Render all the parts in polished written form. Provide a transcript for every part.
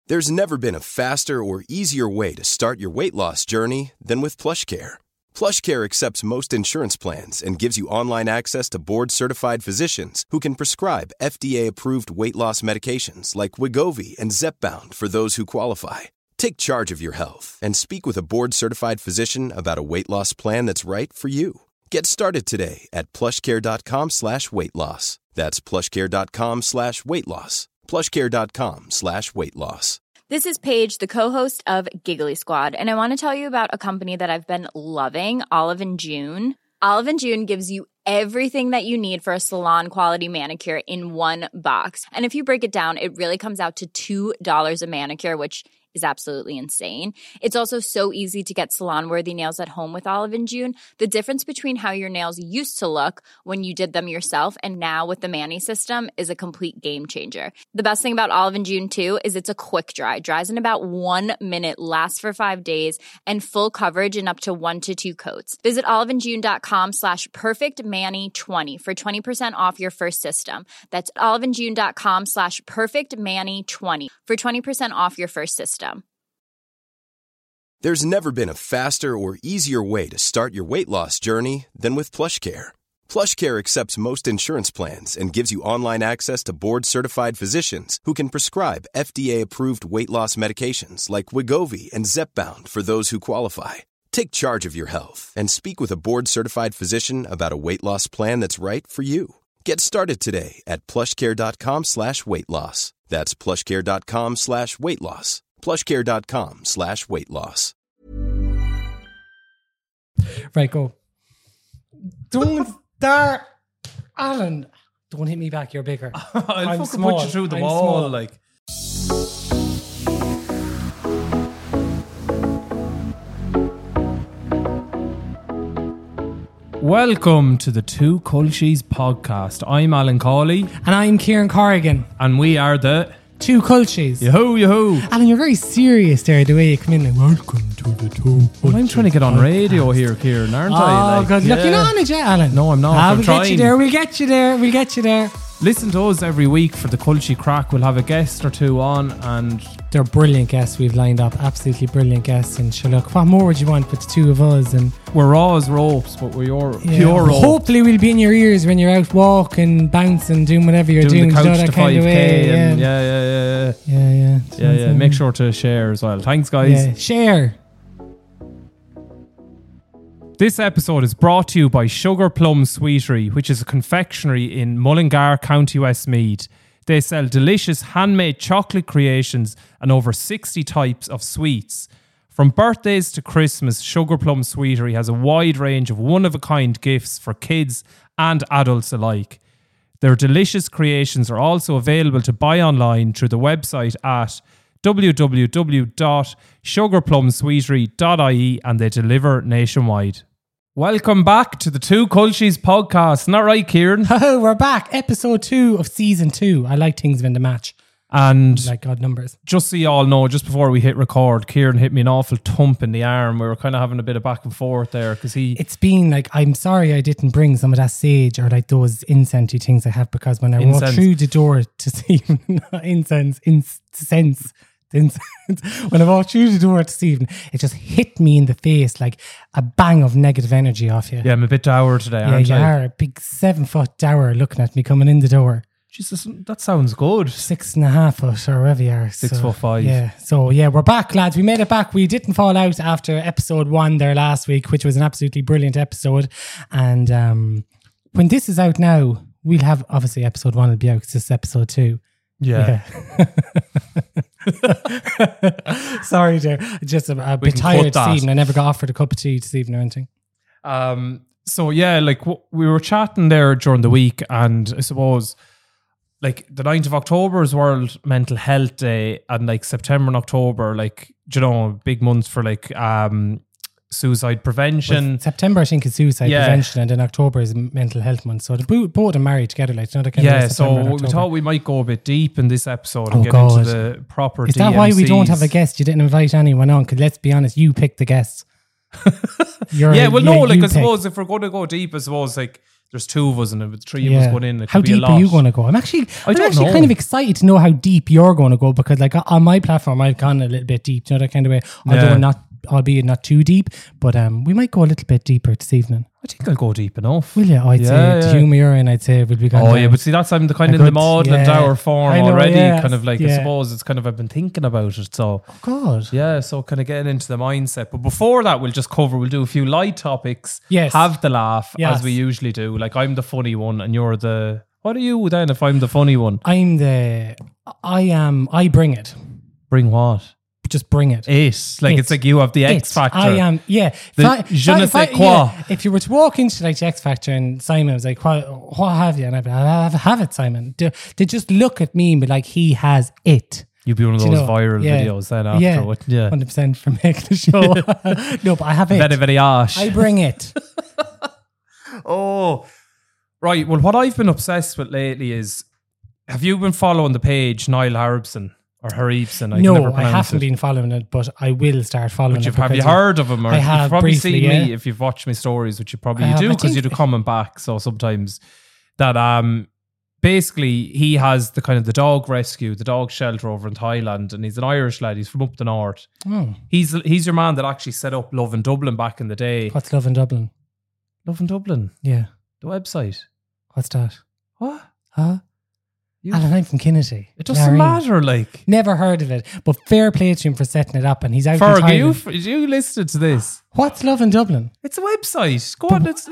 There's never been a faster or easier way to start your weight loss journey than with PlushCare. PlushCare accepts most insurance plans and gives you online access to board-certified physicians who can prescribe FDA-approved weight loss medications like Wegovy and Zepbound for those who qualify. Take charge of your health and speak with a board-certified physician about a weight loss plan that's right for you. Get started today at plushcare.com/weight-loss. That's plushcare.com/weight-loss. plushcare.com/weight-loss. This is Paige, the co-host of Giggly Squad, and I want to tell you about a company that I've been loving, Olive & June. Olive & June gives you everything that you need for a salon-quality manicure in one box. And if you break it down, it really comes out to $2 a manicure, which is absolutely insane. It's also so easy to get salon-worthy nails at home with Olive & June. The difference between how your nails used to look when you did them yourself and now with the Mani system is a complete game changer. The best thing about Olive & June, too, is it's a quick dry. Dries in about 1 minute, lasts for 5 days, and full coverage in up to 1 to 2 coats. Visit oliveandjune.com/perfectmani20 for 20% off your first system. That's oliveandjune.com/perfectmani20 for 20% off your first system. There's never been a faster or easier way to start your weight loss journey than with PlushCare. PlushCare accepts most insurance plans and gives you online access to board-certified physicians who can prescribe FDA-approved weight loss medications like Wegovy and Zepbound for those who qualify. Take charge of your health and speak with a board-certified physician about a weight loss plan that's right for you. Get started today at plushcare.com/weight-loss. That's plushcare.com/weight-loss. plushcare.com/weight-loss. Right, go. Don't start, Alan. Don't hit me back. You're bigger. I'll fucking put you through the wall. Small. Like. Welcome to the Two Culchies podcast. I'm Alan Cawley. And I'm Kieran Corrigan. And we are the Two Culchies. Yoo-hoo, yoo-hoo. Alan, you're very serious there, the way you come in like, welcome to the Two Culchies. Well, I'm trying to get on radio here, Kieran, aren't I? Oh, God. Look, you're not on it yet, Alan. No, I'm not. I'm trying. Get you there. We'll get you there. We'll get you there. Listen to us every week for the Culchie Crack. We'll have a guest or two on, and they're brilliant guests we've lined up. Absolutely brilliant guests. And sure, look, what more would you want with the two of us? And we're raw as ropes, but we're pure ropes. Hopefully we'll be in your ears when you're out walking, bouncing, doing whatever you're doing. The couch that to kind 5K of way. And Yeah. Make sure to share as well. Thanks, guys. Yeah. Share. This episode is brought to you by Sugar Plum Sweetery, which is a confectionery in Mullingar, County Westmeath. They sell delicious handmade chocolate creations and over 60 types of sweets. From birthdays to Christmas, Sugar Plum Sweetery has a wide range of one-of-a-kind gifts for kids and adults alike. Their delicious creations are also available to buy online through the website at www.sugarplumsweetery.ie, and they deliver nationwide. Welcome back to the Two Culchies podcast. Not right, Kieran? Oh, we're back. Episode 2 of season 2. I like things when they match. And like odd numbers. Just so you all know, just before we hit record, Kieran hit me an awful thump in the arm. We were kind of having a bit of back and forth there because it's been like, I'm sorry I didn't bring some of that sage or like those incensey things I have, because when I walked through the door to Stephen, when I walked through the door to Stephen, it just hit me in the face like a bang of negative energy off you. Yeah, I'm a bit dour today, aren't I? Yeah, you are a big 7-foot dour looking at me coming in the door. Jesus, that sounds good. 6.5 foot or whatever you are. 6'5". Yeah. So yeah, we're back, lads. We made it back. We didn't fall out after episode 1 there last week, which was an absolutely brilliant episode. And when this is out now, we'll have, obviously episode 1 will be out because this is episode 2. Yeah. Sorry there. Just a bit tired this evening. I never got offered a cup of tea this evening or anything. So yeah, like we were chatting there during the week, and I suppose like the 9th of October is World Mental Health Day, and like September and October, like, you know, big months for like suicide prevention. Well, September I think is suicide prevention, and then October is mental health month. So the both are married together, like, you know, so we thought we might go a bit deep in this episode and get into the proper. Is that why we don't have a guest? You didn't invite anyone on? Because let's be honest, you picked the guests. I suppose if we're going to go deep, I suppose like there's 2 of us and if 3 of us going in, it how could be deep a lot. are you going to go? I'm actually don't know. kind of excited to know how deep you're going to go, because like on my platform I've gone a little bit deep, you know, that kind of way. Although albeit not too deep, but we might go a little bit deeper this evening. I think I'll go deep enough. Will you? I'd say the humour you're in, I'd say will be gone. Oh yeah, but see, that's I'm the kind of in the maudlin dour form already. Kind of like, I suppose it's kind of, I've been thinking about it. So God. Yeah, so kind of getting into the mindset. But before that, we'll do a few light topics. Yes. Have the laugh as we usually do. Like I'm the funny one and you're the, what are you then if I'm the funny one? I bring it. Bring what? Just bring it. It's like you have the X Factor. I am, yeah. If you were to walk into like the X Factor and Simon was like, what have you? And I'd be like, I have it, Simon. They just look at me and be like, he has it. You'd be one of those viral videos then after, wouldn't you? 100% for making the show. No, but I have it. Very, very harsh. I bring it. Oh, right. Well, what I've been obsessed with lately is, have you been following the page Niall Haribson? Or Haribson? No, I haven't been following it, but I will start following it. Have you heard of him? Or I have you've probably briefly, seen me if you've watched my stories, which you probably do because you do comment back. So sometimes that basically he has the kind of the dog rescue, the dog shelter over in Thailand, and he's an Irish lad. He's from up the north. Oh. He's your man that actually set up Love in Dublin back in the day. What's Love in Dublin? Love in Dublin? Yeah. The website. What's that? What? Huh? Alan, I'm from Kinnity. It doesn't matter, like. Never heard of it, but fair play to him for setting it up, and he's out Ferg, in Thailand. you listened to this? What's Love in Dublin? It's a website. Go on, it's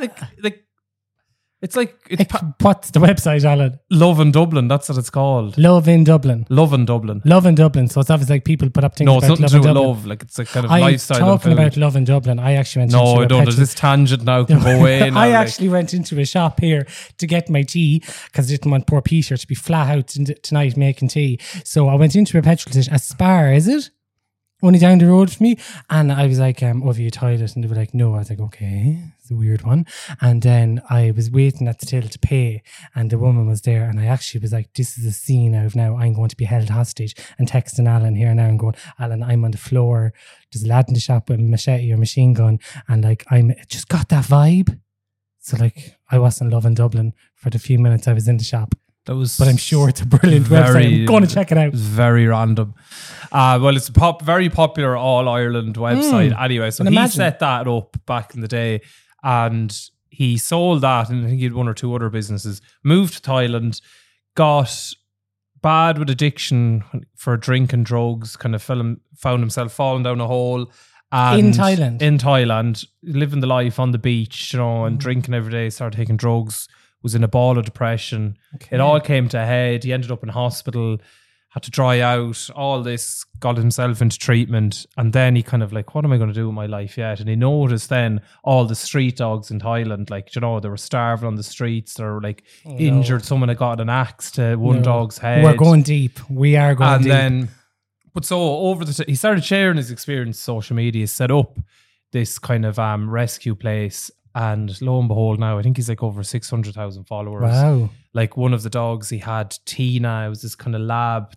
what's the website, Alan? Love in Dublin, that's what it's called. Love in Dublin. Love in Dublin. Love in Dublin. So it's obviously like people put up things about love in Dublin. No, it's nothing to do with love. Like it's a kind of lifestyle. I'm talking about Love in Dublin. I actually went into No, I don't. There's this tangent now can go away now. I actually went into a shop here to get my tea because I didn't want poor Peter to be flat out tonight making tea. So I went into a petrol station. Aspire, is it? Only down the road from me. And I was like, over your toilet. And they were like, no. I was like, okay, it's a weird one. And then I was waiting at the till to pay. And the woman was there. And I actually was like, this is a scene of now I'm going to be held hostage. And texting Alan here now and going, Alan, I'm on the floor. There's a lad in the shop with a machete or machine gun. And like, just got that vibe. So like, I wasn't loving Dublin for the few minutes I was in the shop. But I'm sure it's a brilliant website. I'm going to check it out. It's very random. Well, it's a very popular All Ireland website anyway. So he set that up back in the day and he sold that, and I think he had 1 or 2 other businesses, moved to Thailand, got bad with addiction for drink and drugs, kind of found himself falling down a hole. And in Thailand, living the life on the beach, and drinking every day, started taking drugs, was in a ball of depression. Okay. It all came to a head. He ended up in hospital, had to dry out, all this, got himself into treatment. And then he kind of like, what am I going to do with my life yet? And he noticed then all the street dogs in Thailand, like, they were starving on the streets. They were like injured. Someone had got an axe to one dog's head. We're going deep. We are going deep. And then, but so he started sharing his experience on social media, set up this kind of rescue place. And lo and behold, now I think he's like over 600,000 followers. Wow. Like one of the dogs he had, Tina, it was this kind of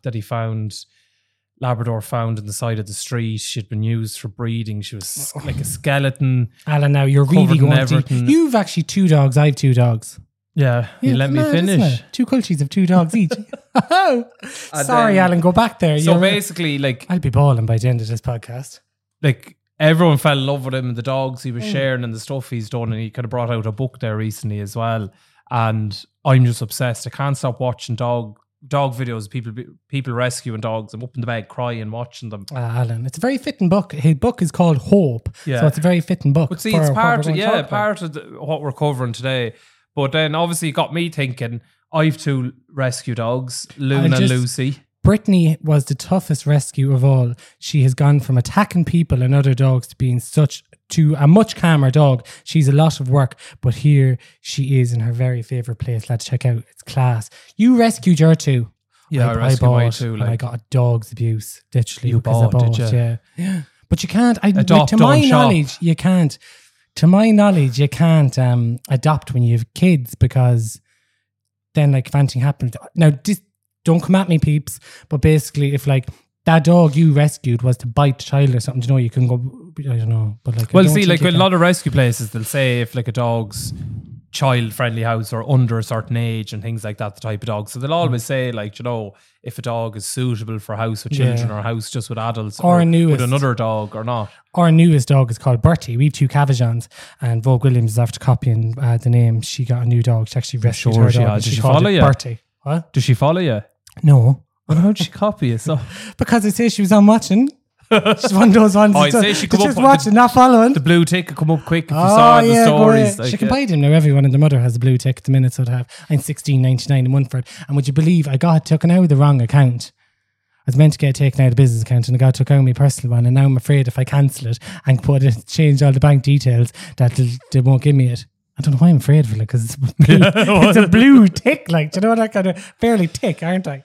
Labrador found in the side of the street. She'd been used for breeding. She was like a skeleton. Alan, now you're really going deep. You've actually 2 dogs. I have 2 dogs. Yeah, you let me finish. 2 cultures of 2 dogs each. Sorry, Alan, go back there. So basically, like, I'll be bawling by the end of this podcast. Like, everyone fell in love with him and the dogs he was sharing and the stuff he's done, and he kind of brought out a book there recently as well. And I'm just obsessed. I can't stop watching dog videos, people rescuing dogs. I'm up in the bed crying watching them. Alan, it's a very fitting book. His book is called Hope, so it's a very fitting book. But see, it's part of what we're covering today. But then obviously it got me thinking, I've 2 rescue dogs, Luna and Lucy. Brittany was the toughest rescue of all. She has gone from attacking people and other dogs to being to a much calmer dog. She's a lot of work, but here she is in her very favourite place. Let's check out. It's class. You rescued your 2. Yeah, I rescued my 2. Like, I got a dog's abuse, literally. You bought, did you? Yeah. But you can't. To my knowledge, you can't adopt when you have kids, because then like if anything happens. Now, don't come at me, peeps. But basically, if like that dog you rescued was to bite the child or something, you can go. I don't know. But like, well, see, like with a lot of rescue places, they'll say if like a dog's child-friendly house or under a certain age and things like that, the type of dog. So they'll always say, like, you know, if a dog is suitable for a house with children or a house just with adults or with another dog or not. Our newest dog is called Bertie. We have 2 Cavachons, and Vogue Williams is after copying the name. She got a new dog. She actually rescued her dog. Did she follow you? Bertie. What? Does she follow you? No. Well, how did she copy you? So because I say she was on watching. She's one of those ones just watching, not following. The blue tick could come up quick if you saw the stories. Like, she can buy them now. Everyone and their mother has a blue tick at the minute, so to have. I'm $16.99 a month for it. And would you believe I got taken out of the wrong account? I was meant to get taken out of the business account, and I got took out my personal one, and now I'm afraid if I cancel it and change all the bank details, that they won't give me it. I don't know why I'm afraid of it, because it's blue. It's a blue tick, like, do you know, that kind of fairly tick, aren't I?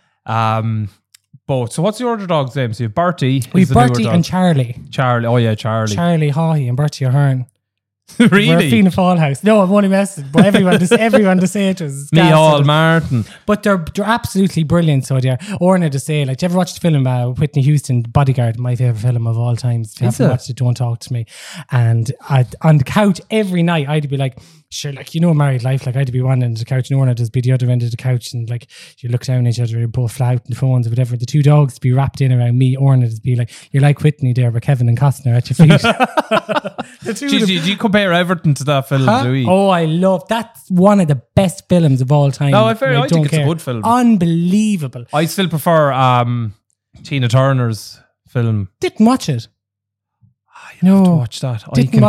Both. So what's your other dog's name? So you have Bertie. We have Bertie and Charlie. Charlie. Oh yeah, Charlie. Charlie Hawley and Bertie O'Hearn. Really? We're a Fianna Fáil house. No, I'm only messing. But everyone to say it was Micheál Martin. But they're absolutely brilliant. So they're Orna to say, like, do you ever watch the film Whitney Houston, Bodyguard? My favourite film of all time. If you haven't watched it, don't talk to me. And on the couch every night, I'd be like, sure, like, you know, married life, like, I'd be one end of the couch and Orna just be the other end of the couch, and like, you look down at each other, you're both flat out in the phones or whatever. The 2 dogs be wrapped in around me. Orna just be like, you're like Whitney there with Kevin and Costner at your feet. Did you compare Everton to that film, Louis? Oh, I love that's one of the best films of all time. No, I think it's a good film. Unbelievable. I still prefer Tina Turner's film. Didn't watch it. No, have to watch that.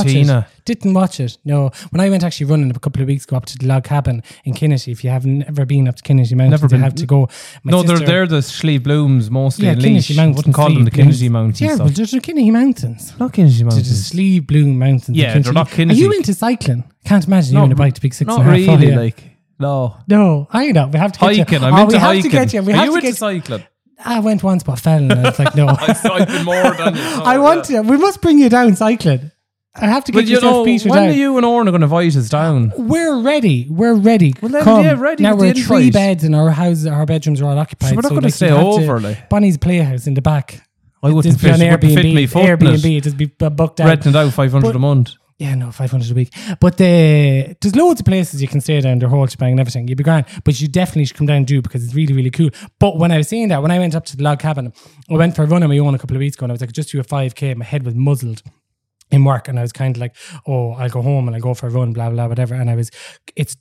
Didn't watch it. No, when I went actually running a couple of weeks ago up to the log cabin in Kinnity. If you haven't ever been up to Kinnity Mountains, you have to go. They're the Slieve Blooms mostly. Yeah, Kinnity Mountains. Wouldn't call them the Kinnity Mountains. Yeah, but there's the Kinnity Mountains. Not Kinnity Mountains. There's the Slieve Bloom Mountains. Yeah, they're not Kinnity. Are you into cycling? Can't imagine you on a bike to big 6.5. Not really. Like, no. I know. We have to get hiking. You. I'm into hiking. To get you. Are you into cycling? I went once, but I fell, and I was like, no. I cycled more than you. I want to. We must bring you down cycling. I have to get yourself Peter down. When are you and Orna going to invite us down? We're ready. Well, ready. Now we're 3 beds in our house. Our bedrooms are all occupied. So we're not going to stay over. Bonnie's playhouse in the back. I wouldn't fit me Airbnb. Just be booked out. Renting out $500 a month. Yeah, no, $500 a week. But there's loads of places you can stay down, the whole shebang and everything. You'd be grand. But you definitely should come down and do it, because it's really, really cool. But when I was saying that, when I went up to the log cabin, I went for a run on my own a couple of weeks ago, and I was like, just do a 5K. My head was muzzled in work, and I was kind of like, oh, I'll go home and I'll go for a run, blah, blah, whatever. And it's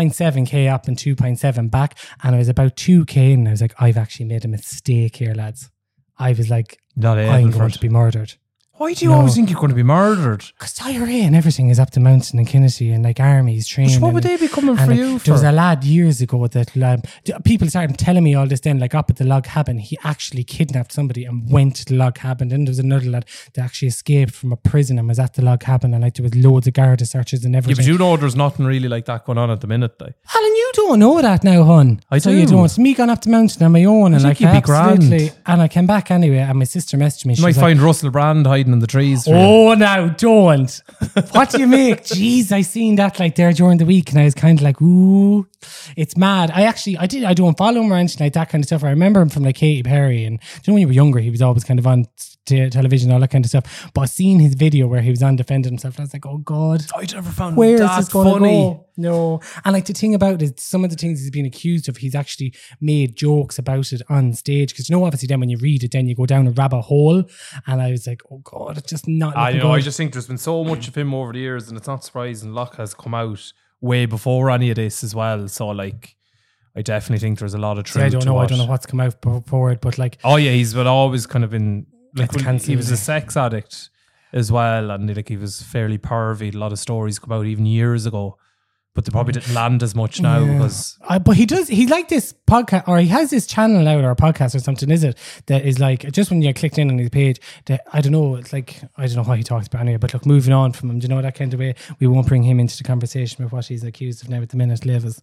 2.7k up and 2.7 back, and I was about 2k in, and I was like, I've actually made a mistake here, lads. I was like, I'm going to be murdered. Why do you always think you're going to be murdered? Because IRA and everything is up the mountain in Kinnity, and like armies training. What would they be coming for you for? There was a lad years ago that people started telling me all this then, like up at the log cabin, he actually kidnapped somebody and went to the log cabin. Then there was another lad that actually escaped from a prison and was at the log cabin, and like there was loads of Garda searches and everything. Yeah, but you know there's nothing really like that going on at the minute, though. Alan, you don't know that now, hon. I do. You don't. It's me gone up the mountain on my own, and like absolutely. Grand. And I came back anyway, and my sister messaged me. You might find Russell Brand hiding in the trees. Oh, now don't. What do you make? Jeez, I seen that like there during the week, and I was kind of like, ooh, it's mad. I don't follow him or anything like that kind of stuff. I remember him from like Katy Perry, and you know when you were younger, he was always kind of on television, all that kind of stuff. But I seen his video where he was on defending himself, and I was like, oh God, I never found where is that this going funny. to go? No. And like the thing about it, some of the things he's been accused of, he's actually made jokes about it on stage. Because you know, obviously then when you read it, then you go down a rabbit hole. And I was like, oh God, it's just not looking good. I just think there's been so much of him over the years, and it's not surprising Locke has come out way before any of this as well. So like, I definitely think there's a lot of truth. I don't know what's come out forward, but like, oh yeah, he's always kind of been like, he was a sex addict as well, and like he was fairly pervy. A lot of stories come out even years ago, but they probably didn't land as much now because. But he like this podcast, or he has this channel out, or a podcast or something. Is it that is like just when you clicked in on his page? That I don't know. It's like I don't know what he talks about anyway. But look, moving on from him, do you know that kind of way? We won't bring him into the conversation with what he's accused of now at the minute. Livers.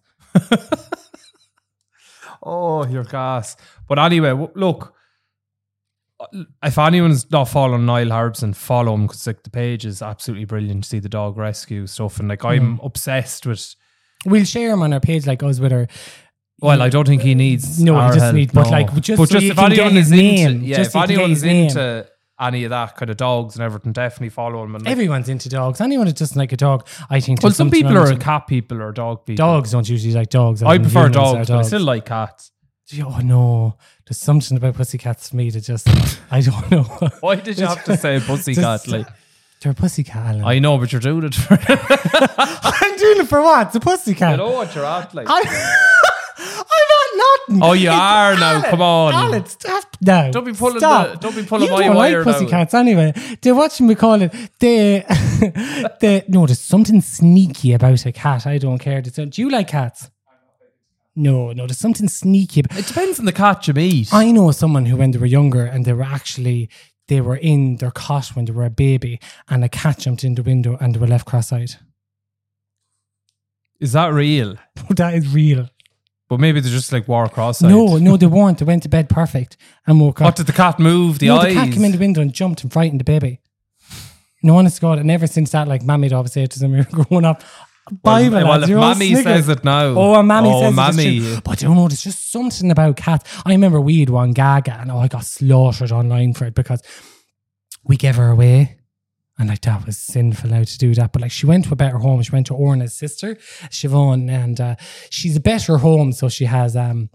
Oh, your gas. But anyway, look. If anyone's not following Niall Harbson, follow him, because like the page is absolutely brilliant to see the dog rescue stuff, and like I'm obsessed with. We'll share him on our page like us with our. Well, I don't think he needs. No, he just needs. But like, just so if anyone is into, if anyone's into any of that kind of dogs and everything, definitely follow him. And like, Everyone's into dogs. Anyone that doesn't like a dog, I think. well, there's some something people wrong are with them. cat people or dog people. Dogs don't usually like dogs. I prefer humans are dogs, but I still like cats. Oh no, there's something about pussycats for me that just I don't know. Why did you have to say pussycat? Just- Like, They're a pussycat, Alan. I know, but you're doing it for I'm doing it for what? It's a pussycat. I know what you're at. Like, I'm not nothing. oh, you are now. Come on. Alan, stop now. Don't be pulling Stop. the- don't be pulling you my don't wire like now. pussycats anyway. They're watching me call it. No, there's something sneaky about a cat. I don't care. Do you like cats? No, there's something sneaky. it depends on the cat you meet. I know someone who, when they were younger, and they were in their cot when they were a baby, and a cat jumped in the window, and they were left cross-eyed. Is that real? That is real. But maybe they just like wore cross-eyed. No, they weren't. They went to bed perfect and woke up. What, did the cat move the No, eyes? the cat came in the window and jumped and frightened the baby. No, honest to God, and ever since that, like Mammy would always say it to them when we were growing up. Bible, well, lads, if you're all Mammy sniggering. says it now. Oh, and Mammy says Mammy. it. It's true. But I don't know, there's just something about cats. I remember we had one Gaga, and I got slaughtered online for it because we gave her away. And like, that was sinful now to do that. But like, she went to a better home. She went to Orna's sister, Siobhan, and she's a better home. So she has,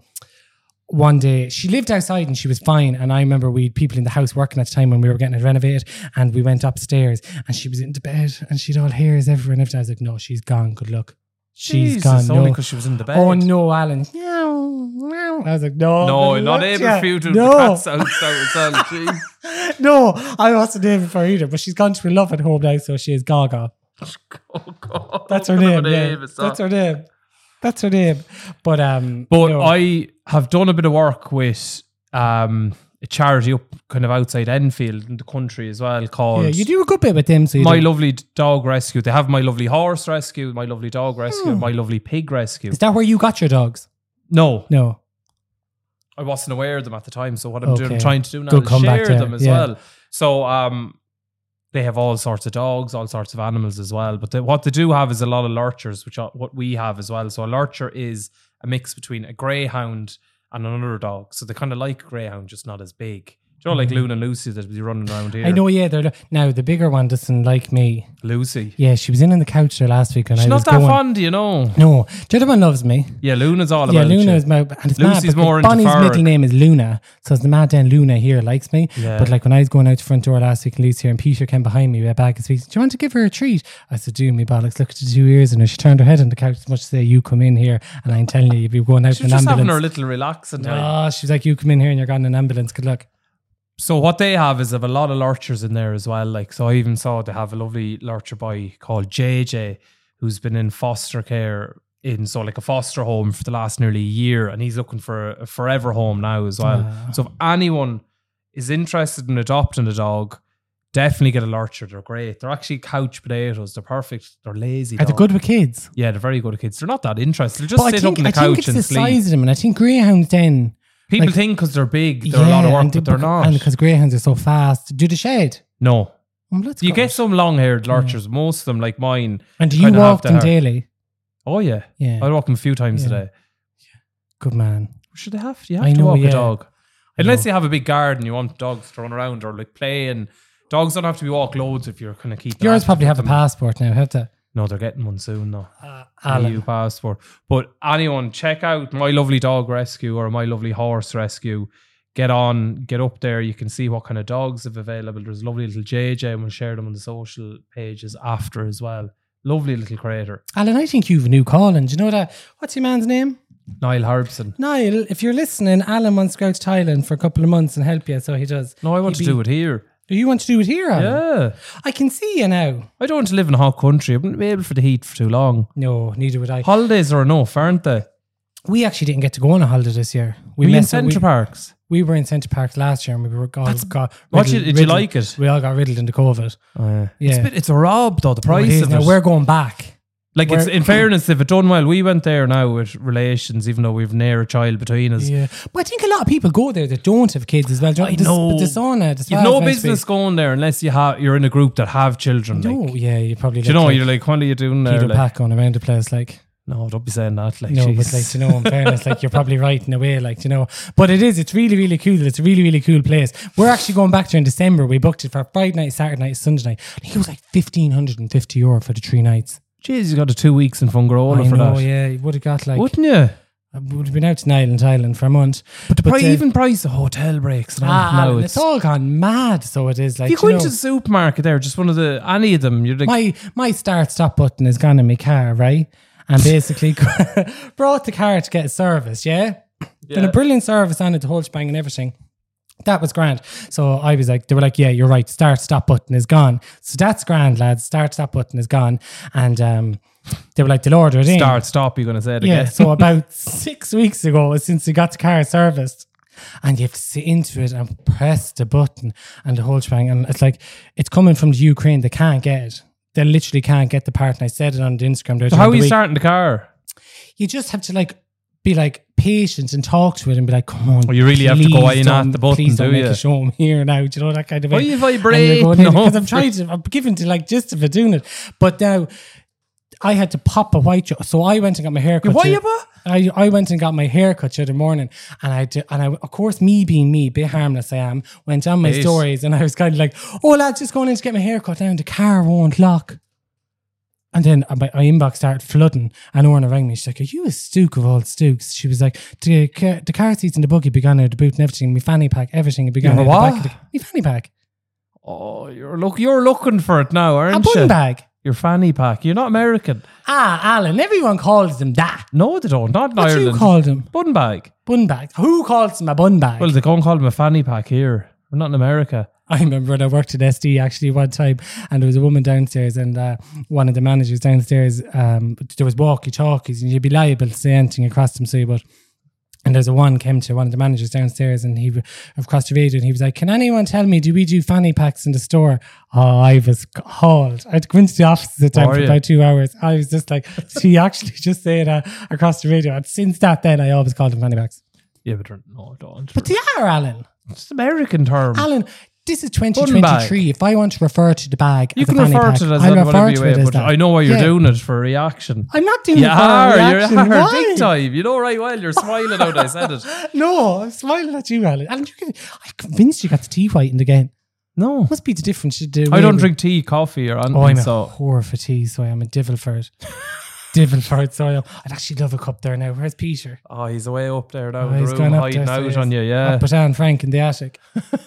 one day, she lived outside and she was fine. And I remember we had people in the house working at the time when we were getting it renovated. And we went upstairs and she was in the bed and she'd all hairs everywhere and everything. I was like, no, she's gone. Good luck. She's Jesus, gone. only No. because she was in the bed. Oh no, Alan. I was like, no. No, good not luck, able yeah. for you to No. the cat sound as well. Jeez. No, I wasn't able for her either. But she's gone to her love at home now, so she is Gaga. Oh, God. That's her What name. a Yeah. name is that? That's her name. That's her name. But no. I have done a bit of work with a charity up kind of outside Enfield in the country as well called yeah, you do a good bit with them. So you My do. Lovely Dog Rescue. They have My Lovely Horse Rescue, My Lovely Dog Rescue, and My Lovely Pig Rescue. Is that where you got your dogs? No, No. I wasn't aware of them at the time. So what I'm Okay. trying to do now Good is comeback share there, them as yeah. well. So they have all sorts of dogs, all sorts of animals as well. But what they do have is a lot of lurchers, which are what we have as well. So a lurcher is a mix between a greyhound and another dog. So they kind of like a greyhound, just not as big. Do you know, like Luna and Lucy that be running around here? I know, yeah. Now, the bigger one doesn't like me. Lucy. Yeah, she was in on the couch there last week when She's I was not that going. fond, you know. No, the other one loves me. Yeah, Luna's all Yeah, about Luna you. is my... And it's Lucy's mad more because into Bonnie's Farragh. middle name is Luna. So it's the mad then Luna here likes me. Yeah. But like when I was going out the front door last week and Lucy here and Peter came behind me with a bag of sweets. Do you want to give her a treat? I said, do me bollocks. Look at the 2 ears. And she turned her head on the couch as much as say, you come in here. And I'm telling you, you'll be going out She's in an just having her ambulance. little relaxing time. Oh, she was like, you come in here and you're gone in an ambulance. Good luck. So what they have is they have a lot of lurchers in there as well. Like, so I even saw they have a lovely lurcher boy called JJ who's been in foster care in like a foster home for the last nearly a year, and he's looking for a forever home now as well. So if anyone is interested in adopting a dog, definitely get a lurcher. They're great. They're actually couch potatoes. They're perfect. They're lazy. Are they dogs. good with kids? Yeah, they're very good at kids. They're not that interested. They just But sit up on the I think couch it's and the sleep. size of them. And I think greyhounds then... People like- think because they're big, they're a lot of work, but they're not. And because greyhounds are so fast. Do they shed? No. Oh, let's You go. get some long-haired lurchers, most of them, like mine. And do you kinda have walk the them hair. daily? Oh, yeah. Yeah. I walk them a few times Yeah. a day. Good man. Should they have? You have I to know, walk yeah. a dog. I Unless know. you have a big garden, you want dogs to run around or like play. And dogs don't have to be walked loads if you're kind of keeping Yours active probably with have a them. passport now, have they? No, they're getting one soon, though. Alan. EU passport. But anyone, check out My Lovely Dog Rescue or My Lovely Horse Rescue. Get up there. You can see what kind of dogs have available. There's a lovely little JJ, and we'll share them on the social pages after as well. Lovely little creator. Alan, I think you've a new calling. Do you know that? What's your man's name? Niall Harbson. Niall, if you're listening, Alan wants to go out to Thailand for a couple of months and help you, so he does. No, I want to do it here. Do you want to do it here, Alan? Yeah. I can see you now. I don't want to live in a hot country. I wouldn't be able for the heat for too long. No, neither would I. Holidays are enough, aren't they? We actually didn't get to go on a holiday this year. We in messed up- Centre Parks. We were in Centre Parks last year and we were got What riddled- did you like it? We all got riddled into COVID. Yeah. It's a rob though, the Oh, it price is. of Now it. we're going back. Like it's we're- in fairness, if it done well, we went there now with relations, even though we've near a child between us. Yeah, but I think a lot of people go there that don't have kids as well. I know. The sauna, the You've no spas, business going there unless you're in a group that have children. No, Like, yeah, you probably. do you know, you're like, what are you doing there? Peter Like, Pack going around the place, like. No, don't be saying that. Like, No, jeez. but like, you know, in fairness, like, you're probably right in a way, like, you know. But it's really, really cool. It's a really, really cool place. We're actually going back there in December. We booked it for Friday night, Saturday night, Sunday night. I think it was like €1,550 for the 3 nights. Jeez, you got the 2 weeks in Fungarola for that. Oh, yeah. You would have got like... Wouldn't you? We would have been out to Island for a month. But even price of hotel breaks and now it's all gone mad. So it is like, if you go into the supermarket there, just any of them, you're like... My start-stop button is gone in my car, right? And basically brought the car to get a service, yeah? Been a brilliant service on it, the whole shebang and everything. That was grand. So I was like, they were like, yeah, you're right, start-stop button is gone. So that's grand, lads. Start-stop button is gone. And they were like, they'll order it in. Stop, you're going to say it again. Yeah, so about 6 weeks ago, since we got the car serviced, and you have to sit into it and press the button and the whole shebang. And it's like, it's coming from the Ukraine. They can't get it. They literally can't get the part. And I said it on the Instagram. So how are you starting the car? You just have to like be like patient and talk to it and be like, come on. Well, you really have to go in at the button, please don't do make you? a show here now. Do you know that kind of way? Why you vibrate? Because I'm giving to like just of it doing it. But now I had to pop a white. So I went and got my hair cut. I went and got my hair cut the other morning, and I of course, me being me, bit harmless I am, went on my stories, and I was kind of like, oh lads, just going in to get my hair cut down, the car won't lock. And then my inbox started flooding, and Orna rang me. She's like, are you a stook of all stooks? She was like, the car seats and the buggy began out, the boot and everything, my fanny pack, everything began out the back of my fanny pack. Oh, you're looking for it now, aren't you? A bun bag. Your fanny pack. You're not American. Alan, everyone calls them that. No, they don't. Not in What Ireland. do you call them? Bun bag. Bun bag. Who calls them a bun bag? Well, they go and call them a fanny pack here. We're not in America. I remember when I worked at SD actually one time, and there was a woman downstairs, and one of the managers downstairs, there was walkie-talkies, and you'd be liable to say anything across them, say, but... And there's one came to one of the managers downstairs, and he across the radio, and he was like, can anyone tell me, do we do fanny packs in the store? Oh, I was hauled. I had to go into the office at the time for about 2 hours. I was just like, she actually just said across the radio. And since that, then I always called them fanny packs. Yeah, but no, don't. But they are, Alan. It's an American term. Alan, this is 2023. If I want to refer to the bag you as can a fanny refer pack, to it as I'll that, refer to it as but that. I know why you're doing it for a reaction. I'm not doing it for a reaction. You are Why? big time. You know right well. You're smiling out I said it. No, I'm smiling at you, Alan. Alan, I'm convinced you got the tea whitened again. No. Must be the difference. I don't drink tea, coffee or anything. I'm a whore for tea, so I'm a devil for it. Devil for it, so I'd actually love a cup there now. Where's Peter? Oh, he's away up there now. He's the gone room up hiding there, out on you, yeah. Up and Frank in the attic.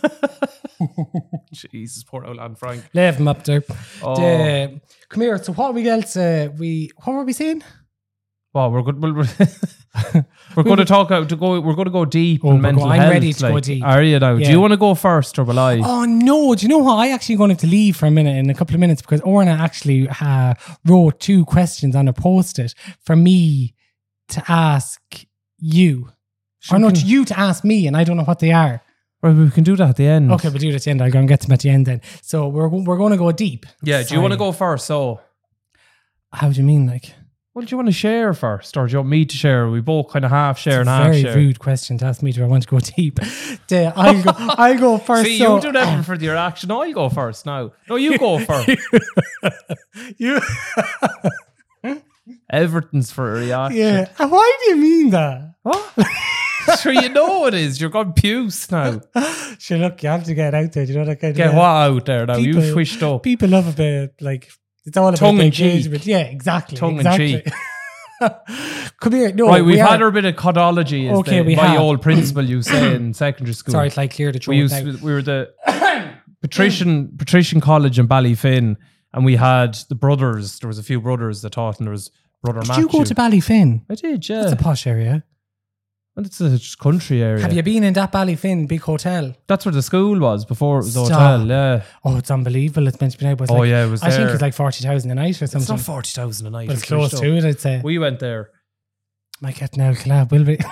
Jesus, poor old Anne Frank. Leave him up there. Oh. Come here. So what else? What were we saying? Well, we're good. We're going to talk out we're going to go deep in mental health. I'm ready to go deep. Are you now? Yeah. Do you want to go first or will I? Oh no! Do you know what? I actually going to have to leave for a minute in a couple of minutes because Orna actually wrote 2 questions on a post-it for me to ask you. Or not you to ask me, and I don't know what they are. Well, we can do that at the end. Okay, we'll do it at the end. I'll go and get them at the end then. So we're going to go deep. Yeah. Do you want to go first? So, how do you mean, like? Well, do you want to share first, or do you want me to share? We both kind of half share and half share. Very rude question to ask me. Do I want to go deep? I'll go first. See, you do that for your action. I'll go first now. No, you go first. You. Everything's for a reaction. Yeah. Why do you mean that? What? Sure, you know it is. You're going puce now. Sure, look, you have to get out there. You know that kind of. Get what out there now? People, You switched up. People love a bit like it's all about tongue in engagement. cheek. Yeah, exactly. Tongue in cheek. Come here. No, right, we've had our bit of codology. Okay, we my have. old principal used to say in secondary school. Sorry, it's like clear the throat. We were the Patrician College in Ballyfin, and we had the brothers. There was a few brothers that taught, and there was brother Matthew. Did you go to Ballyfin? I did, yeah. That's a posh area. And it's a just country area. Have you been in that Ballyfin big hotel? That's where the school was before it was a Stop. hotel, yeah. Oh, it's unbelievable. It's meant to be now. But Oh, yeah, it was I think there. it's like 40,000 a night or something. It's not 40,000 a night. But it's close to it, I'd say. We went there. Might get an old collab, will we?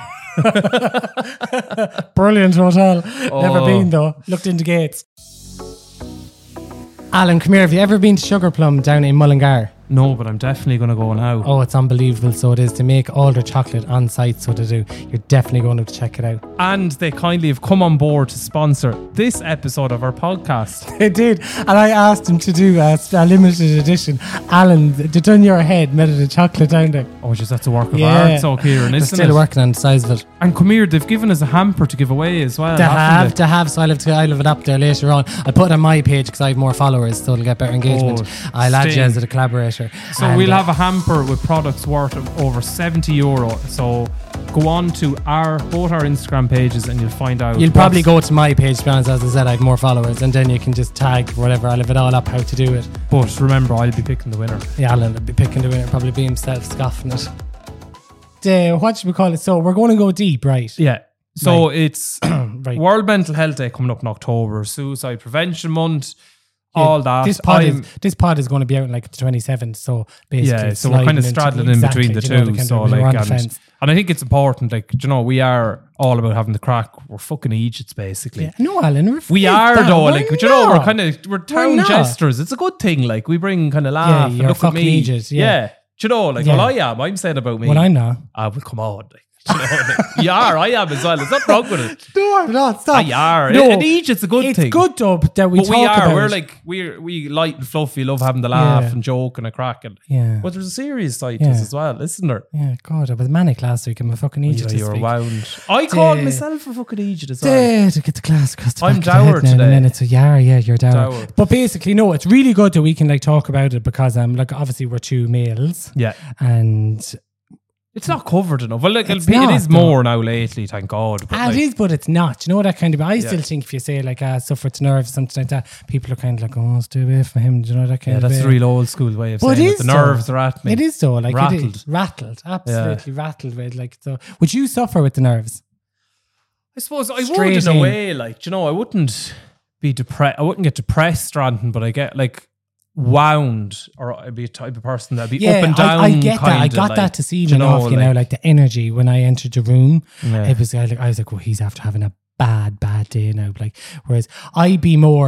Brilliant hotel. Never been though. Looked into gates. Alan, come here. Have you ever been to Sugar Plum down in Mullingar? No, but I'm definitely going to go now. Oh, it's unbelievable. So it is. To make all their chocolate on site, so they do. You're definitely going to have to check it out. And they kindly have come on board to sponsor this episode of our podcast. They did. And I asked them to do a limited edition. Alan, they done your head, melted the chocolate down there. Oh, just that's a work of art, so Kieran, They're isn't still it? working on the size of it. And come here, they've given us a hamper to give away as well. They have, so I'll have it up there later on. I'll put it on my page because I have more followers, so it'll get better engagement. I'll add you as a collaborator. So we'll have a hamper with products worth of over €70. So go on to both our Instagram pages and you'll find out. You'll probably go to my page, to be honest. As I said, I have more followers, and then you can just tag whatever. I'll have it all up how to do it. But remember, I'll be picking the winner. Yeah, Alan will be picking the winner, probably be himself scoffing it. What should we call it? So we're going to go deep, right? Yeah. So it's Right. World Mental Health Day coming up in October, Suicide Prevention Month, all that. This pod is going to be out in like the 27th, so basically, so we're kind of straddling in between the two. So like, and I think it's important. Like, we are all about having the crack. We're fucking Egypts, basically. Yeah. No, Alan, we are though. Like, we're town jesters. It's a good thing. Like, we bring kind of laugh. Yeah, you're look fucking at me. Egypt. Yeah. Well, I am. I'm saying about me. Well, I'm not. Well, come on. Like, you are. I am as well. There's nothing wrong with it. No, I'm not. Stop. I are. No, in Egypt's a good thing. It's good though that we talk about. We're like we light and fluffy, love having the laugh and joke and a crack. And but there's a serious side to us as well, isn't there? Yeah, God, I was manic last week. I'm a fucking Egypt. You were wound. I called myself a fucking Egypt as well. To get the class. I'm dour today. So yeah, you're dour. But basically, no, it's really good that we can like talk about it because like obviously we're two males. Yeah, and. It's not covered enough. Well, look, it is more now lately, thank God. But it is, but it's not. You know that kind of. I still think if you say like suffer to nerves, something like that, people are kind of like, oh, stay away from him. Do you know that kind of? Yeah, that's a real old school way of saying it. The nerves are at me. It is though, like rattled, absolutely rattled with like. So, would you suffer with the nerves? I suppose I would in a way. Like, I wouldn't be depressed. I wouldn't get depressed or anything, but I get like. Wound, or I'd be a type of person that'd be up and down. I get that. I got that this evening off. Like the energy when I entered the room. Yeah. It was I was like, well, he's after having a bad day now. Like, whereas I'd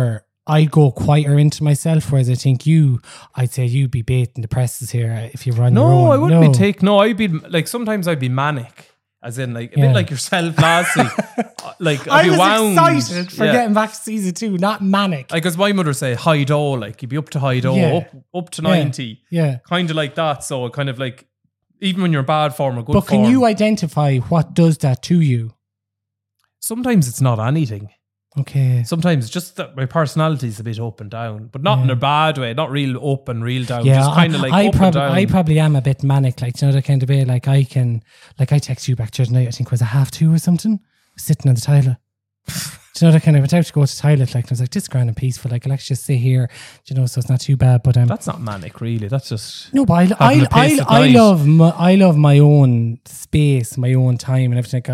go quieter into myself. Whereas I think I'd say you'd be baiting the presses here if you run your own. I wouldn't be I'd be like sometimes I'd be manic. As in, like, a bit like yourself last week. Like, I was excited for getting back to season 2, not manic. Like, as my mother say, high-do, like, you'd be up to high-do, up to 90. Yeah. Kind of like that. So, kind of like, even when you're in bad form or good form. But can you identify what does that to you? Sometimes it's not anything. Okay. Sometimes it's just that my personality is a bit up and down, but not in a bad way, not real up and real down. Yeah, just kind of like up and down. I probably am a bit manic, like, that kind of way. Like, I text you back the other night, I think was it 2:30 or something? I was sitting on the toilet. That kind of went out to go to the toilet, like, I was like, this is grand and peaceful, like, I'll actually just sit here, so it's not too bad. But that's not manic, really. That's just no. But I love my own space, my own time, and everything.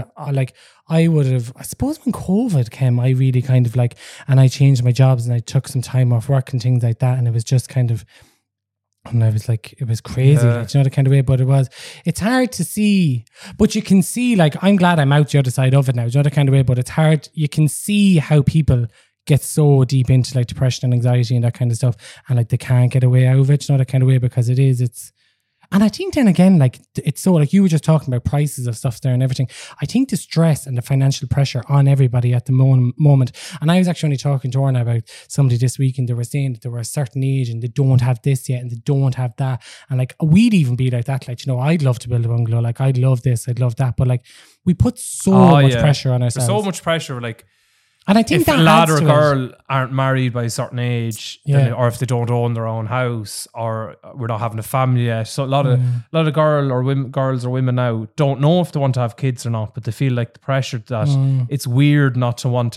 I would have, I suppose when COVID came, I really kind of like, and I changed my jobs and I took some time off work and things like that, and it was just kind of. And I was like, it was crazy, like, the kind of way, but it's hard to see, but you can see, like, I'm glad I'm out the other side of it now, the kind of way, but it's hard, you can see how people get so deep into like depression and anxiety and that kind of stuff, and like they can't get away out of it, that kind of way, because and I think then again, like, it's so, like, you were just talking about prices of stuff there and everything. I think the stress and the financial pressure on everybody at the moment. And I was actually only talking to Orna about somebody this week, and they were saying that they were a certain age and they don't have this yet and they don't have that. And like, we'd even be like that. Like, I'd love to build a bungalow. Like, I'd love this, I'd love that. But like, we put so much pressure on ourselves. There's so much pressure, like, and I think if that a lad or a girl aren't married by a certain age, or if they don't own their own house, or we're not having a family yet, so a lot of girls or women now don't know if they want to have kids or not, but they feel like the pressure that it's weird not to want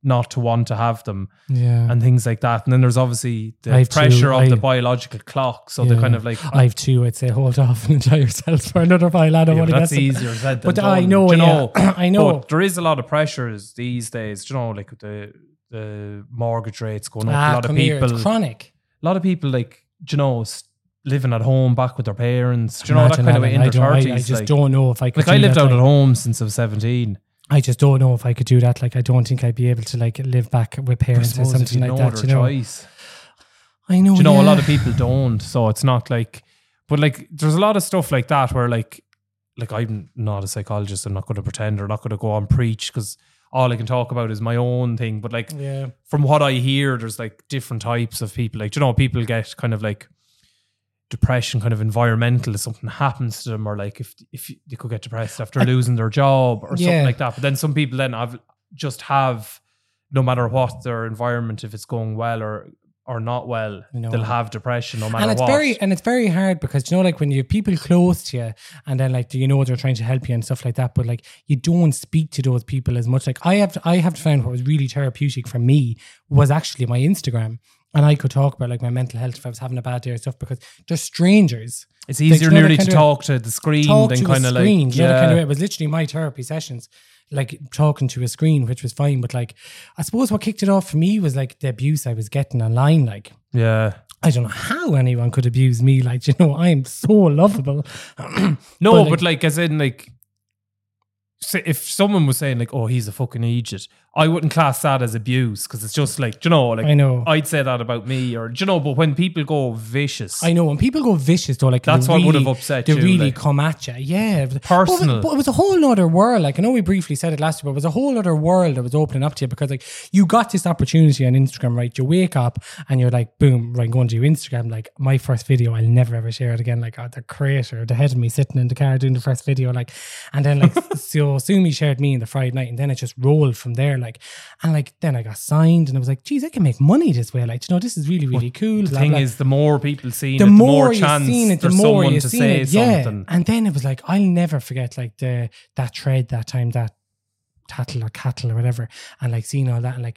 to have them, and things like that. And then there's obviously the pressure of the biological clock. So they're kind of like, I have 2. I'd say hold off and enjoy yourself for another while. I don't want to get that's easier said than but done. I know, I know. But there is a lot of pressures these days. Like the mortgage rates going up. A lot of people, it's chronic. A lot of people, like, living at home back with their parents. That kind of way in their 30s. I just don't know if I could. Like, I lived out at home since I was 17. I just don't know if I could do that. Like, I don't think I'd be able to like live back with parents or something like that. Choice. I know. Do you know, a lot of people don't. So it's not like, but like, there's a lot of stuff like that where like I'm not a psychologist. I'm not going to pretend or not going to go on preach because all I can talk about is my own thing. But like, from what I hear, there's like different types of people. Like, do you know, people get kind of like depression, kind of environmental, if something happens to them, or like if they could get depressed after losing their job or something like that. But then some people then have no matter what their environment, if it's going well or not well, they'll have depression no matter what. And it's very hard because, you know, like when you have people close to you and then like, you know, they're trying to help you and stuff like that, but like you don't speak to those people as much. Like I have found what was really therapeutic for me was actually my Instagram. And I could talk about like my mental health if I was having a bad day or stuff because they're strangers. It's easier nearly to talk to the screen than kind of like... It was literally my therapy sessions, like talking to a screen, which was fine. But like, I suppose what kicked it off for me was like the abuse I was getting online. Like, I don't know how anyone could abuse me. Like, you know, I am so lovable. but like, as in like, if someone was saying like, oh, he's a fucking idiot, I wouldn't class that as abuse because it's just like, you know, like, I know. I'd say that about me, or, you know, but when people go vicious. I know, when people go vicious though, like, that's what would have upset you. They really like, come at you. Yeah. Personal. But it was a whole other world. Like, I know we briefly said it last year, but it was a whole other world that was opening up to you because like, you got this opportunity on Instagram, right? You wake up and you're like, boom, right, going to your Instagram. Like, my first video, I'll never ever share it again. Like, the creator, the head of me sitting in the car doing the first video, like, and then like, so Sumi shared me in the Friday night and then it just rolled from there. Like, and like, then I got signed and I was like, geez, I can make money this way. Like, you know, this is really, really cool. The thing is, the more people see it, the more chance there's someone to say something. And then it was like, I'll never forget like that thread that time, that tattle or cattle or whatever, and like seeing all that and like,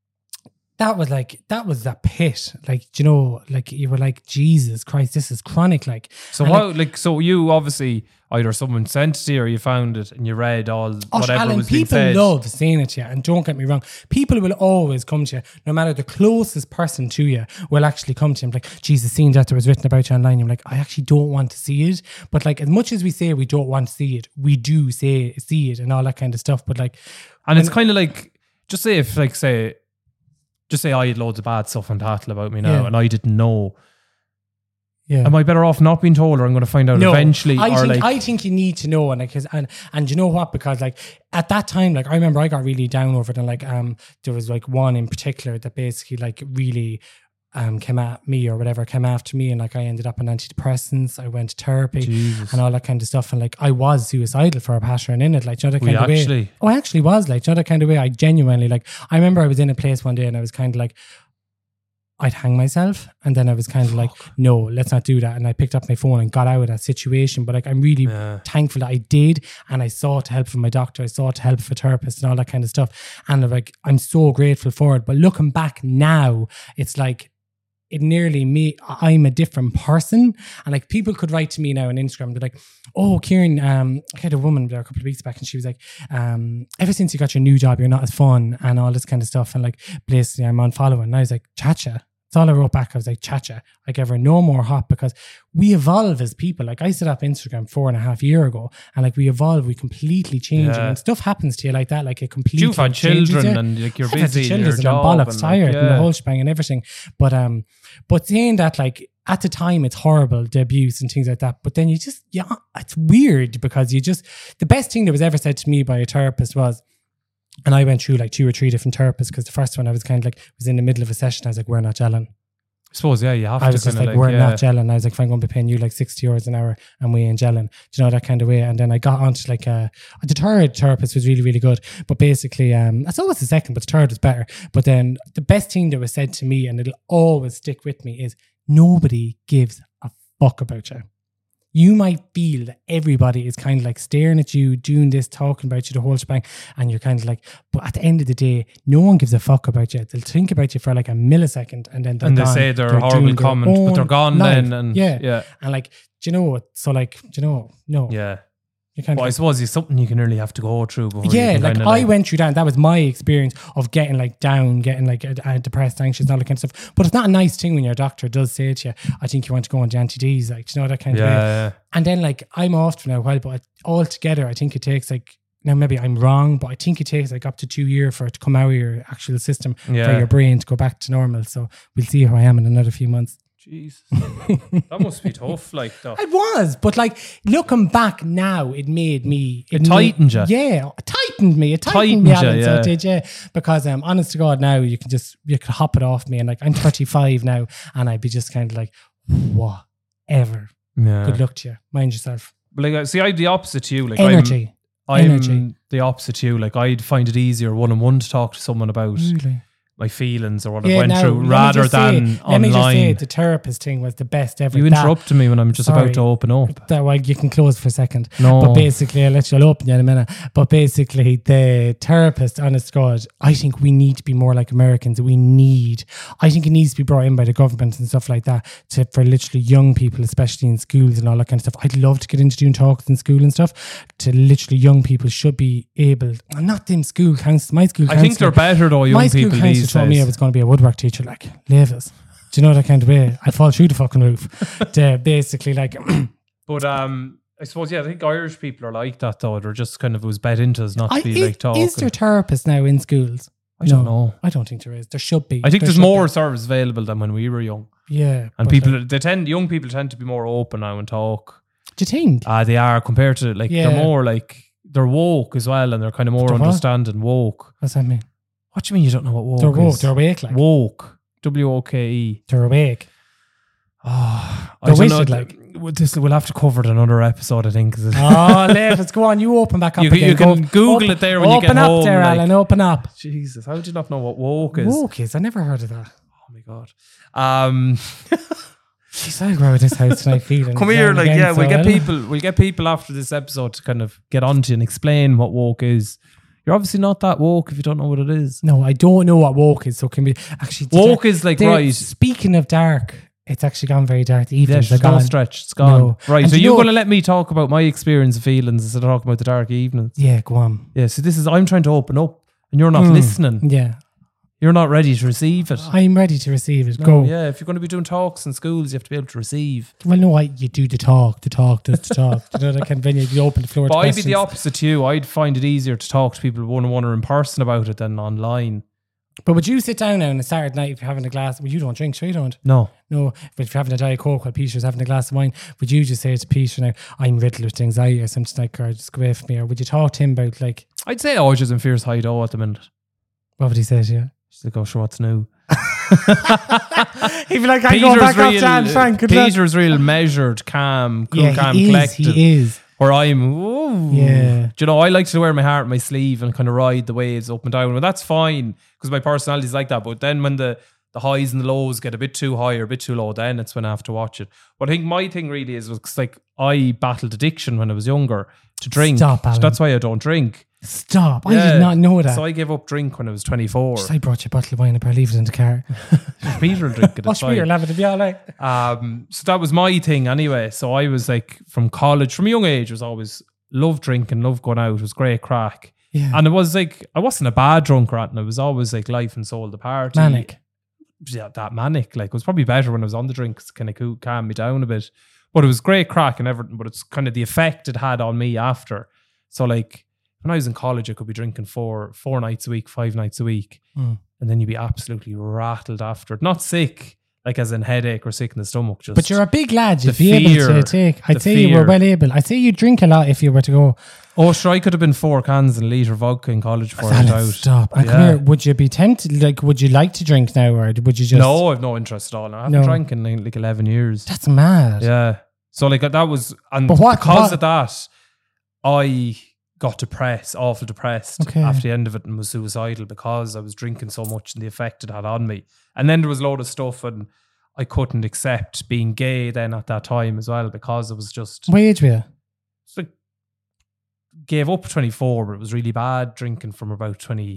that was the pit. Like, you know, like you were like, Jesus Christ, this is chronic. Like, so what, like, so you obviously either someone sent it to you or you found it and you read all whatever Alan, was being said. People love saying it to you, and don't get me wrong, people will always come to you, no matter the closest person to you will actually come to you and be like, Jesus, seeing that there was written about you online, you're like, I actually don't want to see it. But like, as much as we say we don't want to see it, we do see it and all that kind of stuff. But like, and it's kind of like, just say if like just say I had loads of bad stuff on Tattle about me now and I didn't know. Yeah. Am I better off not being told, or I'm going to find out eventually? I think you need to know, and you know what? Because like at that time, like I remember I got really down over it, and like there was like one in particular that basically like really came at me or whatever, came after me, and like I ended up on antidepressants. I went to therapy and all that kind of stuff, and like I was suicidal for a pattern in it, like, you know, that kind of way. Oh, I actually was, like, you know, that kind of way. I genuinely, like, I remember I was in a place one day and I was kind of like, I'd hang myself, and then I was kind of like, no, let's not do that. And I picked up my phone and got out of that situation. But like, I'm really thankful that I did, and I sought help from my doctor, I sought help from a therapist and all that kind of stuff. And like, I'm so grateful for it. But looking back now, it's like, it nearly I'm a different person. And like, people could write to me now on Instagram, they're like, oh, Kieran, I had a woman there a couple of weeks back and she was like, ever since you got your new job, you're not as fun and all this kind of stuff. And like, basically I'm unfollowing. And I was like, Chacha. That's all I wrote back. I was like, Chacha. I gave her no more hop, because we evolve as people. Like, I set up Instagram 4.5 years ago, and like, we evolve, we completely change. And when stuff happens to you like that, like, it completely you've had children and like, you're busy in your job and bollocks tired and the whole shebang and everything. But saying that, like, at the time it's horrible, the abuse and things like that, but then you just, it's weird, because the best thing that was ever said to me by a therapist was, and I went through like 2 or 3 different therapists, because the first one I was kind of like, was in the middle of a session, I was like, we're not gelling. I suppose, you have to. I was just like, we're not gelling. I was like, if I'm going to be paying you like €60 an hour and we ain't gelling, do you know, that kind of way. And then I got onto like the third therapist was really, really good. But basically, I saw it was the second, but the third was better. But then the best thing that was said to me, and it'll always stick with me, is nobody gives a fuck about you. You might feel that everybody is kind of like staring at you, doing this, talking about you the whole shebang, and you're kind of like, but at the end of the day, no one gives a fuck about you. They'll think about you for like a millisecond, and then they say they're horrible comment, but they're gone life. Then. And yeah. And like, do you know what? So like, do you know? No. Yeah. Well, I suppose it's something you can really have to go through before. Yeah, like I went through that, and that was my experience of getting like down, getting like depressed, anxious, and all that kind of stuff. But it's not a nice thing when your doctor does say to you, I think you want to go on the anti-Ds, like, you know, that kind of way. And then like, I'm off for a while, but altogether I think it takes like now maybe I'm wrong, but I think it takes like up to 2 years for it to come out of your actual system for Yeah. your brain to go back to normal. So we'll see how I am in another few months. Jesus. That must be tough, like, though. It was, but like looking back now, it made me. It tightened you. Yeah, it tightened me. It tightened me, Alan. you, So yeah. it did, yeah. Because honest to God, now you could hop it off me, and like I'm 35 now, and I'd be just kind of like, whatever. Yeah. Good luck to you. Mind yourself. But like, see, I'm the opposite to you. Like, Energy. I'm Energy. the opposite to you. Like, I'd find it easier one-on-one to talk to someone about Really? my feelings or what I went through let me rather just than say, Let me just say, online. the therapist thing was the best ever. You That- interrupted me when I'm just Sorry. about to open up. That way you can close for a second. No. But basically, I'll open you in a minute. But basically, the therapist, honest to God, I think we need to be more like Americans. I think it needs to be brought in by the government and stuff like that for literally young people, especially in schools and all that kind of stuff. I'd love to get into doing talks in school and stuff. To literally young people should be able, not them school counsellors, my school I think they're counsellor. better though, young My school people counsellor these told me I days. was going to be a woodwork teacher, like, leave us. Do you know that kind of way? I'd fall through the fucking roof. Basically, like... But I suppose, I think Irish people are like that though. They're just kind of, it was bed into us not to be like talking. Is there therapists now in schools? I don't know. I don't think there is. There should be. I think There there's should more be. service available than when we were young. Yeah. And but, young people tend to be more open now and talk. do you think? They are compared to like, Yeah. they're more like, they're woke as well and they're kind of more They're what? understanding woke. What's that mean? What do you mean you don't know what woke They're woke. is? They're awake. Like Woke. W-O-K-E. they're awake. Oh, They're I don't know. wasted, like. We'll have to cover it in another episode, I think. 'Cause Oh, let's go on. You open back up You again. can Google it there when you get Open up home, there, like- Alan. Open up. Jesus, how did you not know what woke is? Woke is. I never heard of that. Oh my God. Jeez, I'll grow this house tonight feeling. Come here, like, again, we'll get people after this episode to kind of get onto you and explain what woke is. You're obviously not that woke if you don't know what it is. No, I don't know what woke is. So can be actually Woke is like, right. Speaking of dark, it's actually gone very dark. The Yeah, evenings are there's no gone. stretch. It's gone. No. Right, And so you you're know- going to let me talk about my experience and feelings instead of talking about the dark evenings. Yeah, go on. Yeah, so I'm trying to open up and you're not listening. Yeah, You're not ready to receive it. I'm ready to receive it. No, Go. Yeah, if you're going to be doing talks in schools, you have to be able to receive. Well, no, you do the talk does the talk. You know, that kind of venue, you open the floor But to I'd be questions. the opposite to you. I'd find it easier to talk to people one-on-one or in person about it than online. But would you sit down now on a Saturday night if you're having a glass? Well, you don't drink, sure you don't. No. No, but if you're having a Diet Coke while Peter's having a glass of wine, would you just say to Peter now, I'm riddled with anxiety or something like, or just go away from me? Or would you talk to him about, like, I'd say Orges and Fierce Hideout at the minute. what would he say to you? Just like, oh, sure, what's new? He'd be like, I go back up to Anne Frank. Good luck. Peter's real measured, calm, cool, Yeah, calm, he is. collected. He is. Where I'm, ooh. Yeah. Do you know, I like to wear my heart on my sleeve and kind of ride the waves up and down. Well, that's fine because my personality is like that. But then when the highs and the lows get a bit too high or a bit too low, then it's when I have to watch it. But I think my thing really is, was like, I battled addiction when I was younger to drink. Stop, Alan. So that's why I don't drink. Stop. I Yeah. did not know that. So I gave up drink when I was 24. I brought you a bottle of wine and I leave it in the car. Peter will drink it. Oh, It's sure, you're fine. laughing to be all right. So that was my thing anyway. So I was like, from college, from a young age, was always loved drinking, loved going out. It was great crack. Yeah. And it was like, I wasn't a bad drunk or anything. It was always like life and soul, the party. Manic. Yeah, that manic. Like, it was probably better when I was on the drinks, kind of calm me down a bit. But it was great crack and everything. But it's kind of the effect it had on me after. So like, when I was in college, I could be drinking four nights a week, 5 nights a week. Mm. And then you'd be absolutely rattled after it. Not sick, like as in headache or sick in the stomach. Just But you're a big lad. You'd the be able fear, to take. I'd the say you were fear. well able. I'd say you drink a lot if you were to go. Oh, sure, I could have been 4 cans and a litre of vodka in college before I went out. Stop. And come Yeah. here. Would you be tempted? Like, would you like to drink now, or would you just? No, I've no interest at all. I haven't No. drank in like 11 years. That's mad. Yeah. So like that was, and But what- because what- of that, I got depressed, awful depressed Okay. after the end of it and was suicidal because I was drinking so much and the effect it had on me. And then there was a load of stuff and I couldn't accept being gay then at that time as well because it was just, What age were you? it's like gave up 24, but it was really bad drinking from about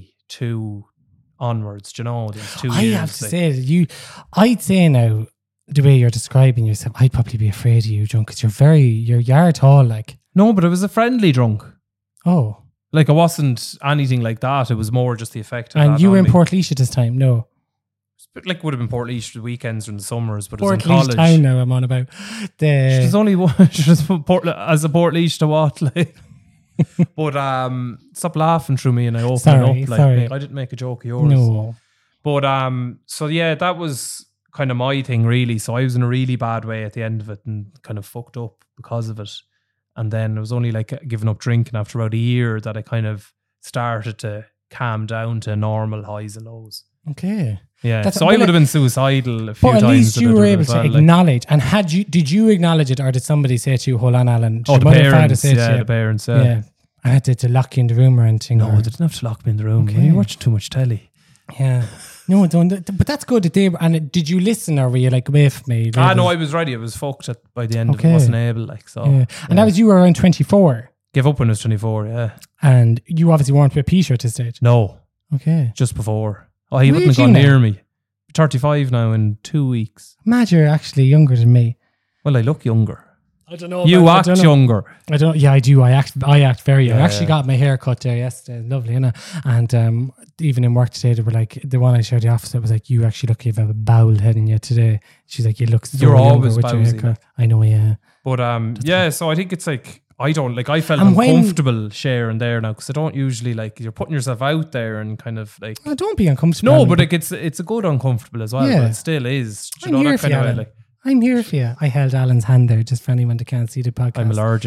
22 onwards. Do you know, there was 2 I years. have to like- say that I'd say now, the way you're describing yourself, I'd probably be afraid of you, drunk, because you're tall, like. No, but it was a friendly drunk. Oh. Like, it wasn't anything like that. It was more just the effect it had And you on were in me. Portlaoise at this time? No. But like, would have been Portlaoise the weekends or in the summers, but it was in Portlaoise college. town now I'm on about. There's only one. As a Portlaoise to what? Like, But stop laughing through me and I open Sorry, it up. sorry. Mate, I didn't make a joke of yours. No. But so yeah, that was kind of my thing really. So I was in a really bad way at the end of it and kind of fucked up because of it. And then it was only like giving up drinking after about a year that I kind of started to calm down to normal highs and lows. Okay. Yeah. So I would have been suicidal a few times. But at least you were able to well, acknowledge. And did you acknowledge it, or did somebody say to you, "Hold on, Alan"? Did the your mother or father parents. say to Yeah, you? the parents. Yeah. I had to lock you in the room or anything. No, or- they didn't have to lock me in the room. Okay. You're watching too much telly. Yeah. No, don't. But that's good that they were. And did you listen, or were you like, wait for me? No, I was ready. I was fucked by the end of it. Okay. Wasn't able, like, so. Yeah. And that was you were around 24. Give up when I was 24, yeah. And you obviously weren't with Peter at this stage. No, Okay. just before. Oh, he Where wouldn't have did you gone know? near me. 35 now in 2 weeks. Mad, you're actually younger than me. Well, I look younger. I don't know. You act younger. I don't. Yeah, I do. I act very young. I Yeah, actually got my hair cut there yesterday. Lovely, innit? And even in work today, they were like, the one I shared the office, it was like, you actually look, you have a bowel head in you today. She's like, you look so You're younger always with your bowsy, haircut. like. I know, yeah. But yeah, so I think it's like, I felt And when- uncomfortable sharing there now because I don't usually like, you're putting yourself out there and kind of like, Oh, don't be uncomfortable. no, Alan, but like it's a good uncomfortable as well. Yeah. But it still is. Do you I'm know here that for kind you, of way? Alan. Like, I'm here for you. I held Alan's hand there just for anyone that can't see the podcast. I'm allergic.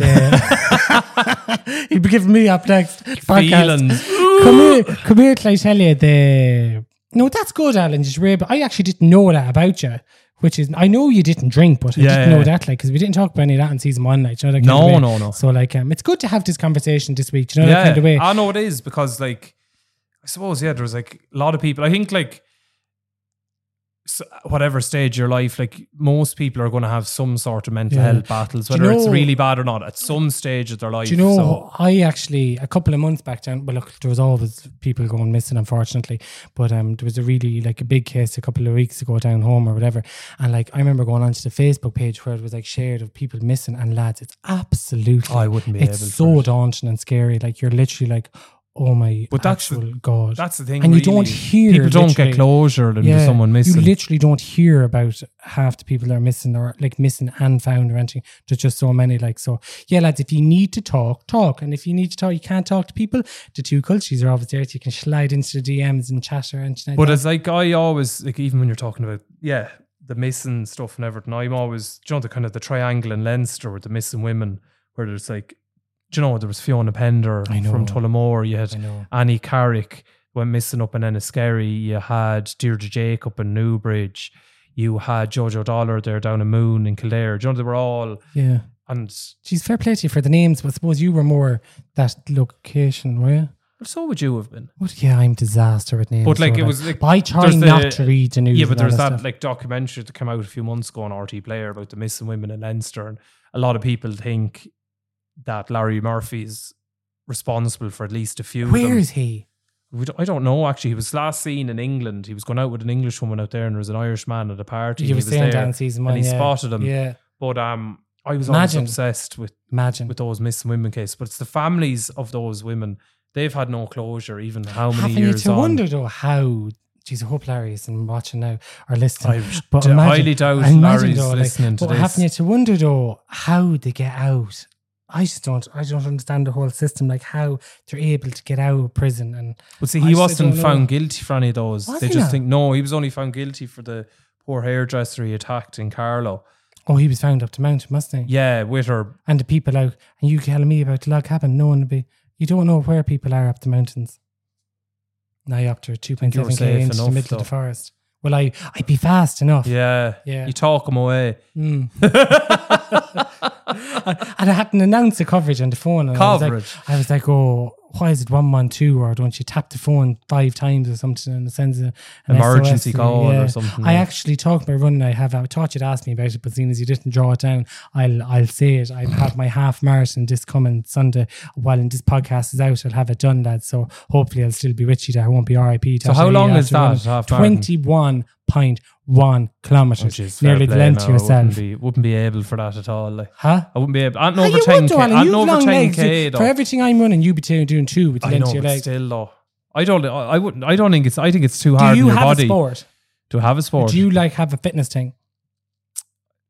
He'd be giving me up next. Podcast. Feelings. Come here till I tell you No, that's good, Alan. Just but I actually didn't know that about you. Which is, I know you didn't drink, but I didn't know that, like, because we didn't talk about any of that in season 1, like, you know, that kind of way. No. So, like, it's good to have this conversation this week, you know, that kind of way. I know it is because, like, I suppose, yeah, there's like a lot of people. I think, like, whatever stage of your life, like, most people are going to have some sort of mental health battles, whether it's really bad or not, at some stage of their life. Do you know, I actually, a couple of months back down, well, look, there was always people going missing, unfortunately, but there was a really, like, a big case a couple of weeks ago down home or whatever, and, like, I remember going onto the Facebook page where it was, like, shared of people missing, and lads, it's absolutely, I wouldn't be it's able so to. daunting and scary, like, you're literally like, oh my actual God. That's the thing. And you really. don't hear, people don't literally- get closure than someone missing. You literally don't hear about half the people that are missing or like missing and found or anything. There's just so many, like, so yeah, lads, if you need to talk. And if you need to talk, you can't talk to people. The two cultures are obviously there. You can slide into the DMs and chat or anything. But it's like, I always, like, even when you're talking about, the missing stuff and everything, I'm always, do you know, the kind of the triangle in Leinster with the missing women, where there's like, do you know, there was Fiona Pender from Tullamore, you had Annie Carrick went missing up in Enniskerry, you had Deirdre Jacob in Newbridge, you had Jojo Dollar there down in Moon in Kildare. Do you know, they were all... Yeah. And... Geez, fair play to you for the names, but I suppose you were more that location, were you? But so would you have been. But yeah, I'm disaster with names. But like, so it was like... But I try not to read the news. Yeah, but there's that stuff. like documentary that came out a few months ago on RT Player about the missing women in Leinster, and a lot of people think that Larry Murphy's responsible for at least a few of them. Where is he? I don't know, actually. He was last seen in England. He was going out with an English woman out there, and there was an Irish man at a party. You were was saying there, that in season 1, and he spotted him. Yeah. But I was always obsessed with those missing women cases. But it's the families of those women. They've had no closure, even how many years on. I wonder, though, how... Jeez, I hope Larry's watching now or listening. I highly doubt Larry's listening to this. But having to wonder, though, how they get out. I don't understand the whole system, like how they're able to get out of prison. And well, see, he wasn't found guilty for any of those. Was they he just not? think, no, he was only found guilty for the poor hairdresser he attacked in Carlow. Oh, he was found up the mountain, mustn't he? Yeah, with her. And the people out, and you telling me about the log cabin, no one would be, you don't know where people are up the mountains. Now you're up to 2.7 k into the middle of the forest. Well, I'd be fast enough. Yeah. You talk them away. And I hadn't announced the coverage on the phone. And Coverage. I was like, oh, why is it 112? Or don't you tap the phone 5 times or something and it sends an emergency SOS call or something. I actually talked about running. I thought you'd ask me about it, but seeing as you didn't draw it down, I'll say it. I have my half marathon this coming Sunday. While this podcast is out, I'll have it done, lads. So hopefully I'll still be with you there. I won't be RIP. So how long is that? Half marathon? 21.1 kilometres. Nearly the length of yourself. Wouldn't be able for that at all. Like. Huh? I wouldn't be able. I'm over 10k. I'm over 10k though. For everything I'm running, you'd be doing 2 with the length of your legs. Still though. I wouldn't. I don't think it's. I think it's too hard. Do you on your have body. a sport? Do you have a sport? Do you like have a fitness thing?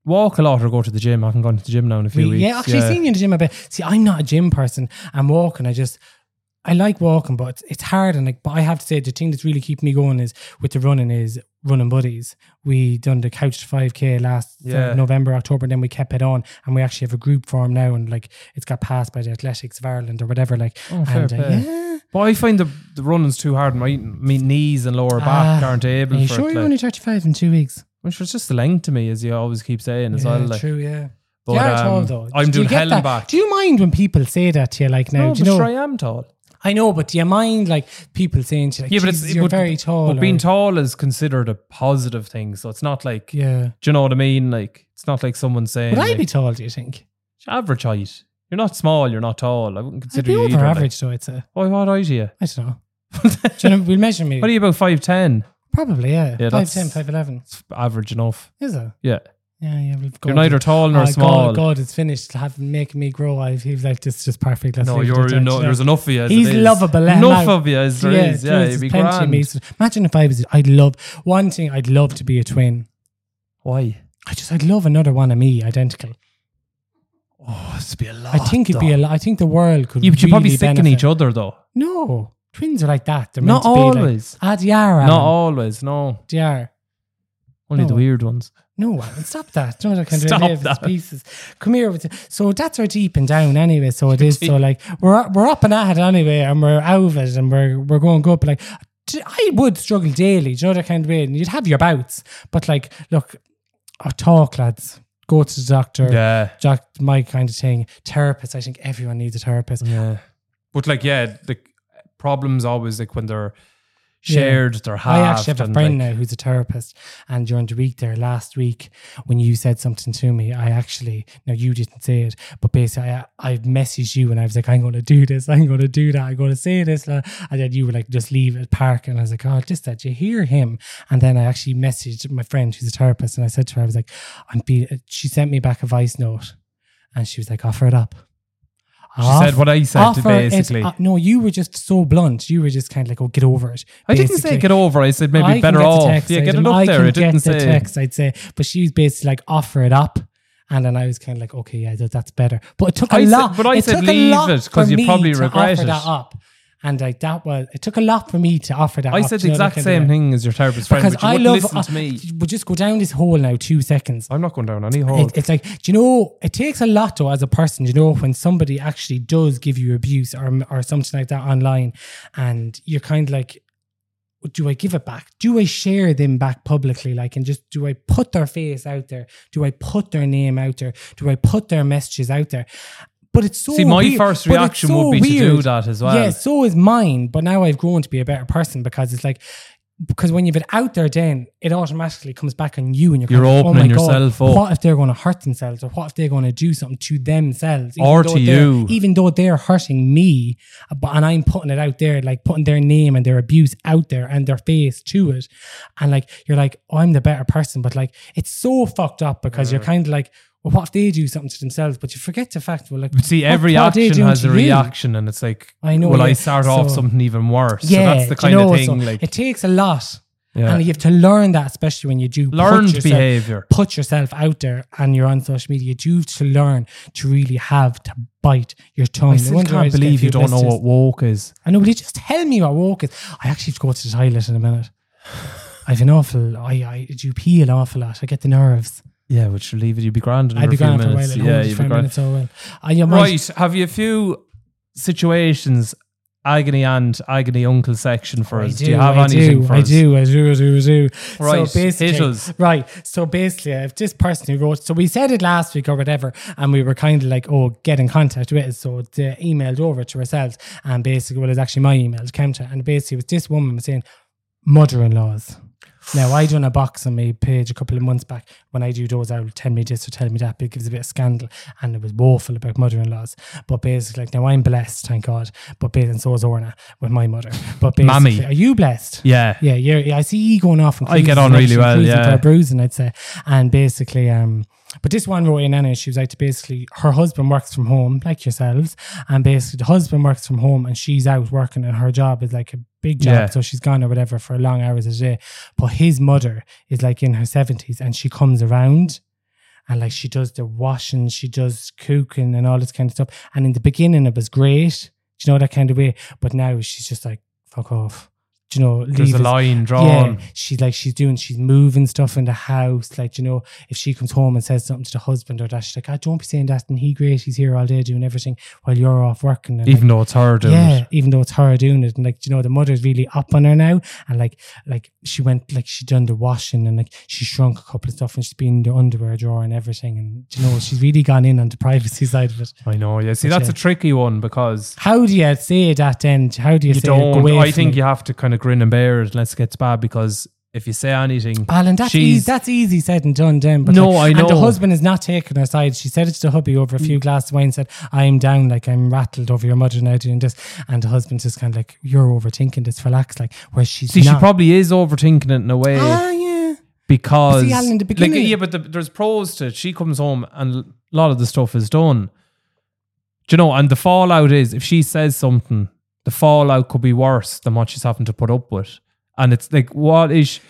walk a lot or go to the gym? I haven't gone to the gym now in a few weeks. Yeah, actually seen you in the gym a bit. See, I'm not a gym person. I'm walking. I like walking, but it's hard. And but I have to say, the thing that's really keeping me going is with the running is Running Buddies. We done the Couch to 5K last November, October, and then we kept it on, and we actually have a group form now, and like it's got passed by the Athletics of Ireland or whatever. Like, fair play. But I find the running's too hard. My knees and lower back aren't able. Are you sure you're only 35 in 2 weeks? Which was just the length to me, as you always keep saying as well. Like. True, yeah. But, you are tall though. I'm doing hell and back. Do you mind when people say that to you? Like now, No, do you but know? sure I am tall. I know, but do you mind like people saying to you, like, you're very tall? But being tall is considered a positive thing, so it's not like, do you know what I mean? Like, it's not like someone saying, would I be tall, do you think? Average height. You're not small, you're not tall. I wouldn't consider I'd be you over either. average, though, I'd say. What height are you? I don't know. Do you know, we'll measure me. What are you, about 5'10"? Probably, yeah. 5'10", 5'11". It's average enough. Is it? Yeah. Yeah. You're neither tall nor small. God, it's finished making me grow. He's like, this is just perfect. Let's there's enough of you. He's lovable. Enough of you as there is. Yeah, you'd be grand. Imagine if one thing, I'd love to be a twin. Why? I'd love another one of me, identical. Oh, it'd be a lot. I think it'd be a lot. I think the world could. But you're probably sick in benefit. each other though. No, twins are like that. They're not meant to always. Be like, they are. Not always. No, they are. Only the weird ones. No, stop that. Don't I can Stop that. Pieces. Come here. So that's our deep and down anyway. So it is. So like we're up and at it anyway, and we're out of it, and we're going good. But like I would struggle daily. Do you know that kind of way? And you'd have your bouts, but like look, talk, lads. Go to the doctor. Yeah, my kind of thing. Therapist. I think everyone needs a therapist. Yeah, but like the problems always like when they're shared, they're halved. I actually have a friend now who's a therapist, and during the week there last week when you said something to me, I actually, now you didn't say it, but basically I messaged you and I was like, I'm going to do this, I'm going to do that, I'm going to say this, and then you were like, just leave it, park, and I was like, oh, just that, you hear him? And then I actually messaged my friend who's a therapist, and I said to her, I was like, she sent me back a voice note, and she was like, offer it up. She said what I said, basically. No, you were just so blunt. You were just kind of like, oh, get over it. I didn't say get over. I said maybe better off. Yeah, get it up there. I didn't say. Text, I'd say. But she was basically like, offer it up. And then I was kind of like, okay, yeah, that's better. But it took a lot. But I said leave it because you probably regret it. That up. And like it took a lot for me to offer that. I said the exact same thing as your therapist friend, because but you wouldn't listen to me. We'll just go down this hole now, 2 seconds. I'm not going down any hole. It's like, do you know, it takes a lot though as a person, you know, when somebody actually does give you abuse or something like that online, and you're kind of like, do I give it back? Do I share them back publicly? Like, and just, do I put their face out there? Do I put their name out there? Do I put their messages out there? But it's so my weird. first reaction would be to do that as well. Yeah, so is mine. But now I've grown to be a better person because it's like, because when you've it out there, then it automatically comes back on you, and you're opening yourself up. What if they're going to hurt themselves, or what if they're going to do something to themselves, or to you, even though they're hurting me, and I'm putting it out there, like putting their name and their abuse out there and their face to it, and like you're like, oh, I'm the better person, but like it's so fucked up because you're kind of like, well, what if they do something to themselves? But you forget the fact, well, like, but see, every action has a reaction, and it's like, I know. Will I start off something even worse? Yeah, so that's the kind of thing. So like, it takes a lot, and you have to learn that, especially when you do learned behavior. Put yourself out there, and you're on social media. You have to learn to really have to bite your tongue. I still can't believe you don't know what woke is. I know, but you just tell me what woke is. I actually have to go to the toilet in a minute. I've an awful. I do pee an awful lot. I get the nerves. Yeah, which should leave it. You'd be grand in a few grand minutes. For a while. Yeah, you'd be grand. Right. Have you a few situations, agony aunt, agony uncle section for us? Do you have anything for us? I do. Right. So basically, right. So basically, if this person who wrote, so we said it last week or whatever, and we were kind of like, oh, get in contact with us. So they emailed over to ourselves, and basically, well, it's actually my email, Kemta, and basically, it was this woman was saying, mother-in-laws. Now, I done a box on my page a couple of months back. When I do those, I'll tell me this or tell me that, but it gives a bit of scandal, and it was woeful about mother-in-laws. But basically, like, now I'm blessed, thank God. But and so is Orna with my mother. But basically, Mammy, are you blessed? Yeah. Yeah, I see you going off. And I get on really well, yeah. For bruising, I'd say. And basically, but this one wrote in, and she was like, basically, her husband works from home, like yourselves, and basically the husband works from home and she's out working, and her job is like a big job, so she's gone or whatever for long hours a day. But his mother is like in her 70s, and she comes around, and like she does the washing, she does cooking and all this kind of stuff. And in the beginning it was great, do you know, that kind of way. But now she's just like, fuck off. Do you know, there's a line drawn. Yeah, she's moving stuff in the house. Like, you know, if she comes home and says something to the husband or that, she's like, don't be saying that. And he's here all day doing everything while you're off working. And even though it's her doing it. Yeah, even though it's her doing it. And like, you know, the mother's really up on her now. And like she went, like she done the washing and like she shrunk a couple of stuff and she's been in the underwear drawer and everything. And you know, she's really gone in on the privacy side of it. I know, yeah. See, that's a tricky one because... How do you say that then? How do you say don't? Go away I think me? you have to kind of grin and bear it unless it gets bad, because if you say anything, Alan, that's easy said and done then. But no, like, I know. And the husband is not taking her side. She said it to the hubby over a few glasses of wine, said, I'm down, like I'm rattled over your mother now doing this. And the husband's just kind of like, you're overthinking this, relax. Like, where she's she probably is overthinking it in a way. Yeah. Because, see, Alan, in the beginning, like, but there's pros to it. She comes home and a lot of the stuff is done. Do you know, and the fallout is, if she says something, the fallout could be worse than what she's having to put up with. And it's like, what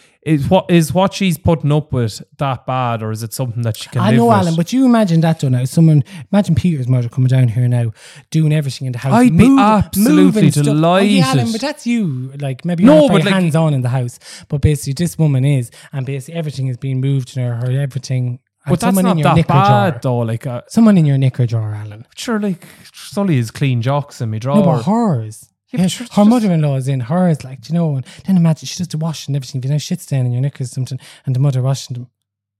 she's putting up with that bad, or is it something that she can live with? I know, Alan, but you imagine that though now. Imagine Peter's mother coming down here now, doing everything in the house. I'd be absolutely delighted. Oh, yeah, Alan, but that's you. Like, maybe you're not very hands-on in the house. But basically, this woman is, and basically everything is being moved in her everything. But that's not that bad though. Like someone in your knicker drawer, Alan. Sure, like it's only his clean jocks in my drawer. No, but hers. Yeah, her mother-in-law is in hers, like, do you know, and then imagine she does the washing and everything. If you know shit stain in your knickers or something, and the mother washing them.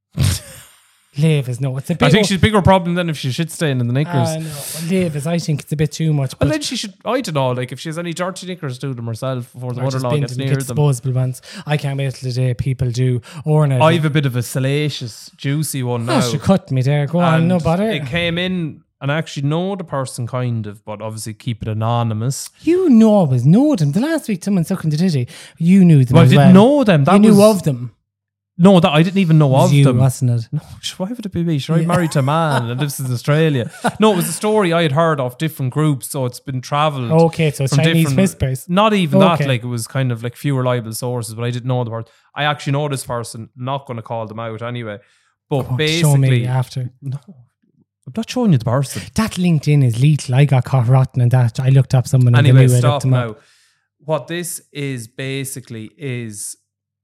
Liv is no, it's a bit. I think she's a bigger problem than if she shit stain in the knickers. No, Liv is. I think it's a bit too much. Well, then she should. I don't know. Like, if she has any dirty knickers, do them herself before the mother-in-law gets near them. Disposable ones. I can't wait till the day people do. Or I have a bit of a salacious, juicy one now. Oh, she cut me there. Go on, no bother. It came in. And I actually know the person kind of, but obviously keep it anonymous. You always know them. The last week someone sucking the titty, you knew them. Well, I didn't know them. You knew of them. No, that I didn't even know of them. Wasn't it? No, why would it be me? Sure, I'm married to a man and lives in Australia. No, it was a story I had heard of different groups, so it's been travelled. Okay, so it's Chinese whispers. Not even that, like it was kind of like few reliable sources, but I didn't know the person. I actually know this person, not going to call them out anyway. But basically... Show me after. No. I'm not showing you the person. That LinkedIn is lethal. I got caught rotten in that. I looked up someone. Anyway, stop now. What this is basically is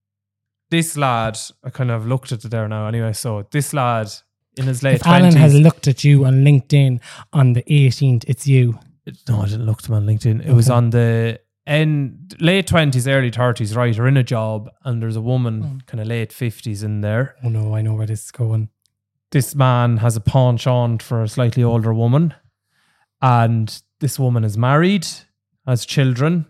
this lad. I kind of looked at it there now. Anyway, so this lad in his late 20s. Alan has looked at you on LinkedIn on the 18th. It's you. No, I didn't look at him on LinkedIn. It was on the late 20s, early 30s. Right, or in a job, and there's a woman, kind of late 50s in there. Oh no, I know where this is going. This man has a penchant for a slightly older woman, and this woman is married, has children,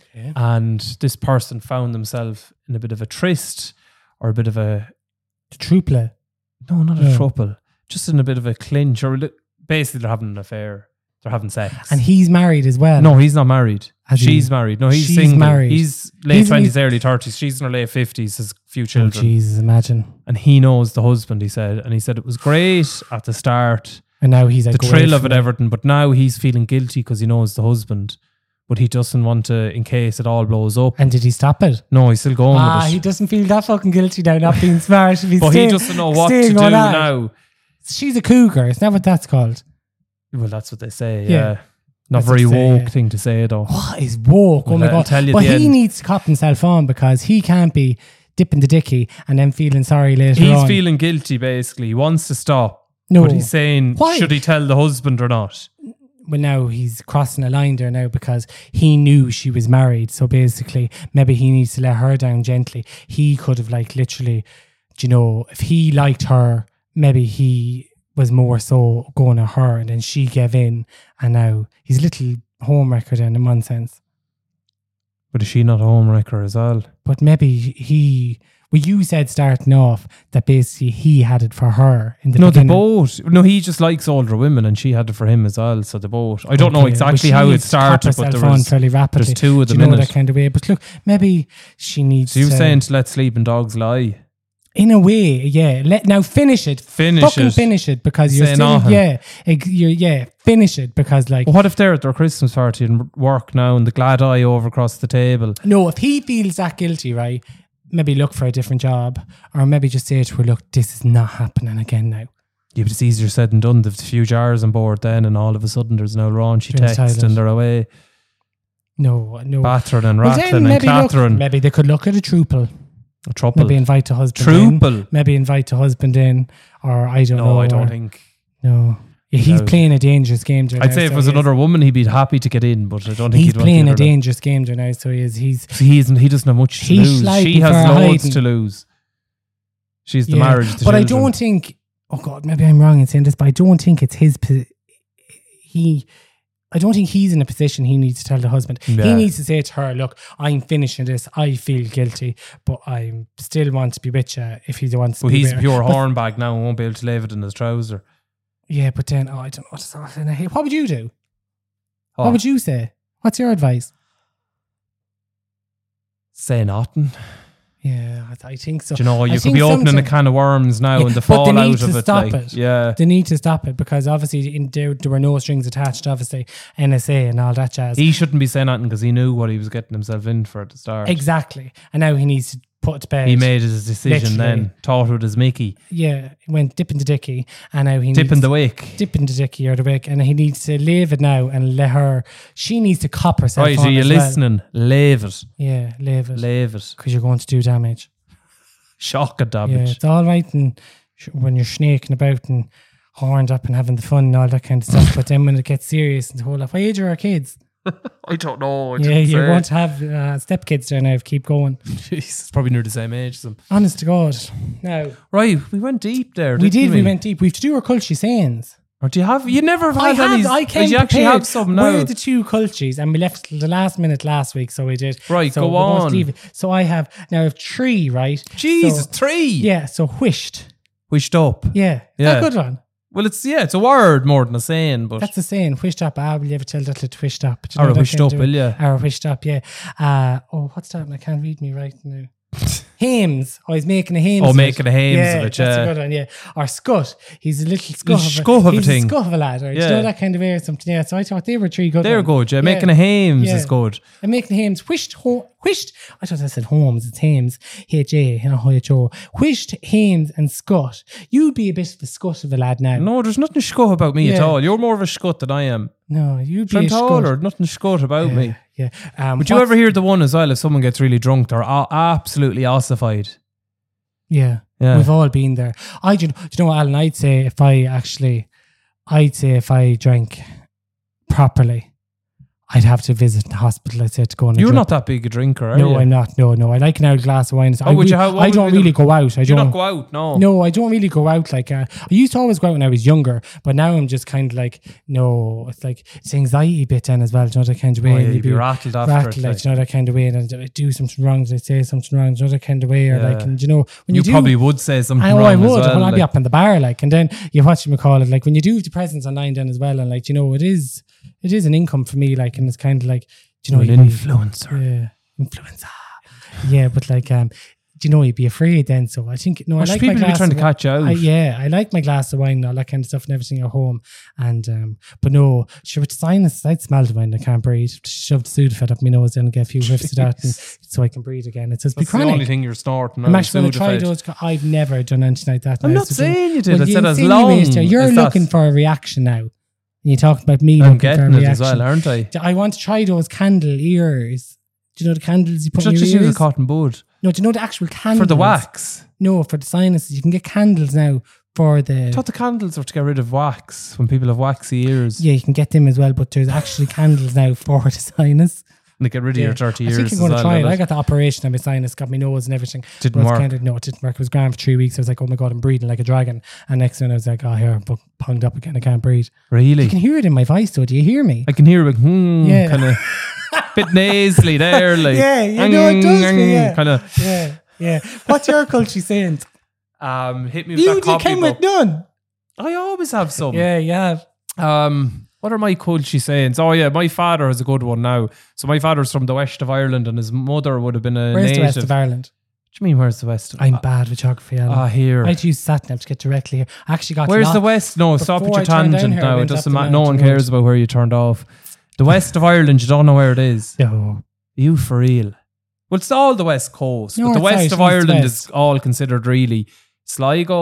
and this person found themselves in a bit of a tryst or a bit of a trouble. No, not a trouble. Just in a bit of a clinch, or basically they're having an affair. They're having sex. And he's married as well. No, he's not married. She's married. No, he's single. Married. He's late 20s, early 30s. She's in her late 50s, has a few children. Oh, Jesus, imagine. And he knows the husband, he said. And he said it was great at the start. And now he's like the thrill of it, everything. But now he's feeling guilty because he knows the husband. But he doesn't want to, in case it all blows up. And did he stop it? No, he's still going with it. He doesn't feel that fucking guilty now, not being smart. But he doesn't know what to do now. She's a cougar. Isn't that what that's called? Well, that's what they say, yeah. Not very woke thing to say, though. What is woke? Oh my God. But he needs to cop himself on because he can't be dipping the dicky and then feeling sorry later on. He's feeling guilty, basically. He wants to stop. No. But he's saying, should he tell the husband or not? Well, now he's crossing a line there now because he knew she was married. So basically, maybe he needs to let her down gently. He could have like literally, you know, if he liked her, maybe he was more so going at her and then she gave in and now he's a little homewrecker then in one sense. But is she not a homewrecker as well? But maybe you said starting off that basically he had it for her in the beginning. They both. No, he just likes older women and she had it for him as well. So they both. I don't know exactly how it started, but there's two of them in it. That kind of way. But look, maybe she needs to... So you're saying to let sleeping dogs lie? In a way, yeah. Now finish it. Finish it because you're still, finish it because like... Well, what if they're at their Christmas party and work now and the glad eye over across the table? No, if he feels that guilty, right, maybe look for a different job or maybe just say to her, look, this is not happening again now. Yeah, but it's easier said than done. There's a few jars on board then, and all of a sudden there's no raunchy They're in text silent. and they're away No. battering and Well, then rattling and maybe clattering. maybe they could look at a truple. A trouble. Maybe invite the husband in. Truple. Maybe invite the husband in. Or I don't know. No, I don't or- think. No. Yeah, he's No. playing a dangerous game there I'd now, say if so it was he is. another woman, he'd be happy to get in, but I don't think He's he'd want playing to a dangerous game there now, so he is. He's He doesn't have much to He's lose. sliding She has for loads hiding. to lose. She's the yeah. marriage. The but I children. don't think. Oh God, maybe I'm wrong in saying this, but I don't think it's his. I don't think he's in a position he needs to tell the husband. Yeah. He needs to say to her, "Look, I'm finishing this. I feel guilty, but I still want to be with you if he wants to." Well, be he's with a her." pure But- hornbag now and won't be able to leave it in his trouser. Yeah, but then I don't know what to say. What would you do? Oh, What would you say? What's your advice? say nothing? Yeah, I think so. Do you know, I you could think be opening a something- can of worms now Yeah, and the but they need fallout to of it. stop Like, it. yeah. They need to stop it because obviously there were no strings attached. Obviously, NSA and all that jazz. He shouldn't be saying nothing because he knew what he was getting himself in for at the start. Exactly, and now he needs to put it to bed. He made his decision Literally. then, thought with his Mickey, Yeah, he went dipping the dicky, and now he dipping needs the wick. dipping the dicky or the wick, and he needs to leave it now and let her. She needs to cop herself. Right, on are you as well. listening? Leave it. Yeah, leave it Leave it. because you're going to do damage. Shock and Yeah, damage. it's all right and when you're snaking about and horned up and having the fun and all that kind of stuff, but then when it gets serious and the whole lot, what age are our kids? I don't know. Yeah, you're going to have stepkids there now. Keep going. Jesus, probably near the same age as him. Honest to God. Now, Right, we went deep there. we didn't did. We went deep. We have to do our culture sayings. Or do you have? You never I had any. I came you actually prepared. have some now. We're the two cultures, and we left the last minute last week, so we did. Right, so go we're going to on. leave it. So I have 3, right? Jesus, So, 3. yeah. So whished. Wished up. Yeah. Yeah. That's a good one. Well, it's a word more than a saying, but That's the saying. Whished up. Will you ever tell that to whished up? Do you or know a that wished kind up, of- will you? Or whished up. Yeah. What's that? I can't read me right now. Hames. Oh, he's making a Hames. Oh, of making it. a Hames yeah, of it, That's yeah. a good one, yeah. Or Scut. He's a little scuff of scuff of a he's thing. a scuff of a lad. Or, do you Yeah. know that kind of way or something? Yeah, so I thought they were 3 good They're ones. good, yeah. Making a Hames Yeah. is good. And making Hames. Whished. I thought I said Holmes. It's Hames. H-A, not H-O. Whished, Hames and Scut. You'd be a bit of a Scut of a lad now. No, there's nothing scut about me at Yeah. all. You're more of a scut than I am. No, you'd be a Trent Scut. or nothing scut about me. Yeah. Would you ever hear the one as well if someone gets really drunk? They're absolutely ossified. Yeah. Yeah. We've all been there. Do you know what, Alan? I'd say if I drank properly, I'd have to visit the hospital. I'd say to go on a You're drip. not that big a drinker, are you? No, I'm not. No. I like an old glass of wine. Oh, would you have- what I would don't be the- really go out. I You don't don't go out, no. No, I don't really go out. Like I used to always go out when I was younger, but now I'm just kind of like, no, it's like it's anxiety bit then as well. Do you know that kind of way? Oh, yeah, And you'd be rattled after rattled, it, like, like. do you know that kind of way? And I do something wrong, did I say something wrong? Do you know that kind of way? Or Yeah. like, and do you know when You do, probably would say something I know wrong I as would. well, When I'd be like. up in the bar, like, and then you watch me call it like when you do the presents online then as well, and like, you know, it is an income for me, like, and it's kind of like, do you know, An you'd be- influencer. yeah, influencer. Yeah, but like, do you know, you'd be afraid then. So I think I like people my be glass trying to of wine. catch you out. I like my glass of wine and all that kind of stuff and everything at home. And but no, sure, with sinus, I'd smell the wine. I can't breathe. Shoved Sudafed up my nose and get a few whiffs of that, and, so I can breathe again. It says be That's the only chronic. thing you're snorting. I'm now, actually going to try Sudafed. those. I've never done anything like that. I'm now, not so saying you did. well, I said as insinuate long you're as looking that's- for a reaction now. And you talk about me I'm looking for a getting it reaction. as well, aren't I? I want to try those candle ears. Do you know the candles you put Just in use your a ears? cotton bud. No, do you know the actual candles? For the wax. No, for the sinuses. You can get candles now for I the... thought the candles were to get rid of wax when people have waxy ears. Yeah, you can get them as well, but there's actually candles now for the sinus. And they get rid of your dirty I ears think as I'm going to well. try it. don't I it? got the operation on my sinus, got my nose and everything. Didn't But it was work. No, it didn't work. It was grand for 3 weeks. I was like, oh my God, I'm breathing like a dragon. And next thing I was like, oh, here, I'm punged up again. I can't breathe. Really? You can hear it in my voice, though. Do you hear me? I can hear it Yeah. kind of bit nasally there. Like, Yeah, you know it does me, yeah. Kind of. Yeah. What's your culture saying? Hit me with You that copy came book. with none. I always have some. Yeah, you have. What are my culture sayings? Oh yeah, my father has a good one now. So my father's from the west of Ireland, and his mother would have been a Where's native. the west of Ireland? What do you mean? Where's the west? I'm bad with geography, Alan. Here. I'd use SatNav to get directly here. I actually got Where's lost. the west? No, stop Before at your I turned down tangent here, I now. It went up doesn't the matter. No one mountain cares road. about where you turned off. The west of Ireland, you don't know where it is. No. You for real? Well, it's all the west coast, but North, the west south, of east, Ireland west. is all considered really Sligo,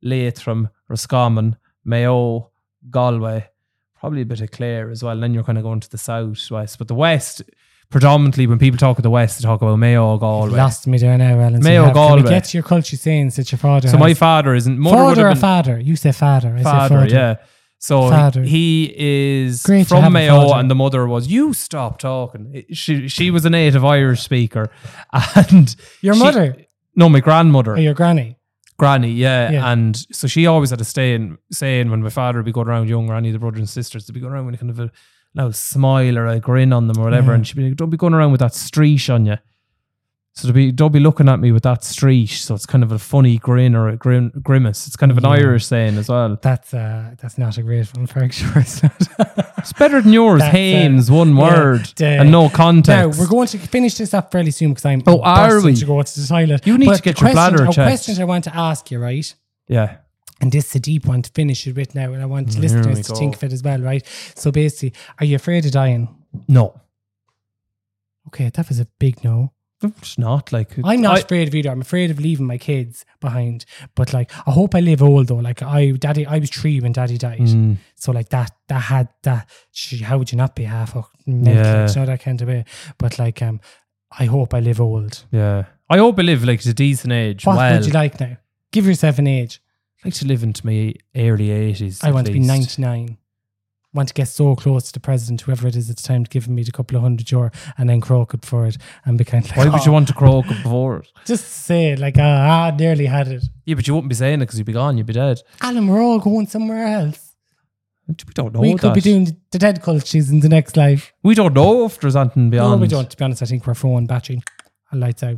Leitrim, Roscommon, Mayo, Galway, probably a bit of Clare as well. And then you're kind of going to the south-west. But the west, predominantly when people talk of the west, they talk about Mayo, Galway. You've lost me there now, Alan. Mayo, Galway. Can we get to your culture sayings that your father So has? my father isn't... Father or father? You say father. I say father. Yeah. So Father. he is Great to have from a Mayo, father. and the mother was, you stop talking. She was a native Irish speaker. And Your mother? No, my grandmother. Or your granny? Granny, yeah. Yeah. And so she always had a saying when my father would be going around young, or any of the brothers and sisters, to be going around with a kind of a little smile or a grin on them or whatever. Yeah. And she'd be like, don't be going around with that streak on you. So don't be looking at me with that streak. So it's kind of a funny grin or a grimace. It's kind of an Irish saying as well. That's not a great one, for sure. It's not. It's better than yours. That's, Hames, one word and no Now, context. we're going to finish this up fairly soon because I'm are bursting we? to go to the toilet. You need But to get the your bladder checked. questions I want to ask you, right? Yeah. And this is a deep one to finish it with now, and I want Here listeners we to go. think of it as well, right? So basically, are you afraid of dying? No. Okay, that was a big no. It's not like... I'm not afraid of either. I'm afraid of leaving my kids behind. But like, I hope I live old though. Like I was 3 when Daddy died. So like that had that. How would you not be half mental? Yeah. It's not that kind of way. But like, I hope I live old. Yeah. I hope I live like a decent age. What well, would you like now? Give yourself an age. I'd like to live into my early 80s. I want to be least. 99. Want to get so close to the president, whoever it is at the time, giving me the couple of €100 and then croak it for it and be kind of like, Why would you want to croak it before it? just say it like, nearly had it. Yeah, but you wouldn't be saying it because you'd be gone. You'd be dead. Alan, we're all going somewhere else. We don't know We that. could be doing the dead cultures in the next life. We don't know if there's anything beyond. No, we don't. To be honest, I think we're phone battery and lights out.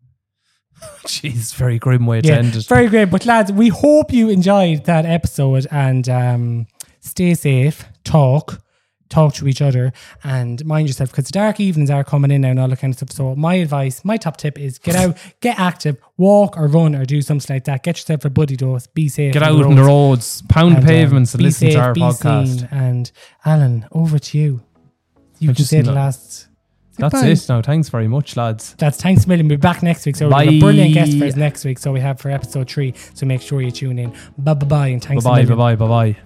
Jeez, very grim way to end it. Very great. But lads, we hope you enjoyed that episode and stay safe, talk to each other and mind yourself because the dark evenings are coming in now and all that kind of stuff. So my advice, my top tip is get out, get active, walk or run or do something like that. Get yourself a buddy dose, be safe. Get out on the roads, pound pavements and be listen safe, to our be podcast. seen. And Alan, over to you. You can say the last... That's Goodbye. it now. Thanks very much, lads. That's thanks a million. We'll be back next week. So we have a brilliant guest for us next week. So we have for episode 3. So make sure you tune in. Bye and thanks a million. Bye.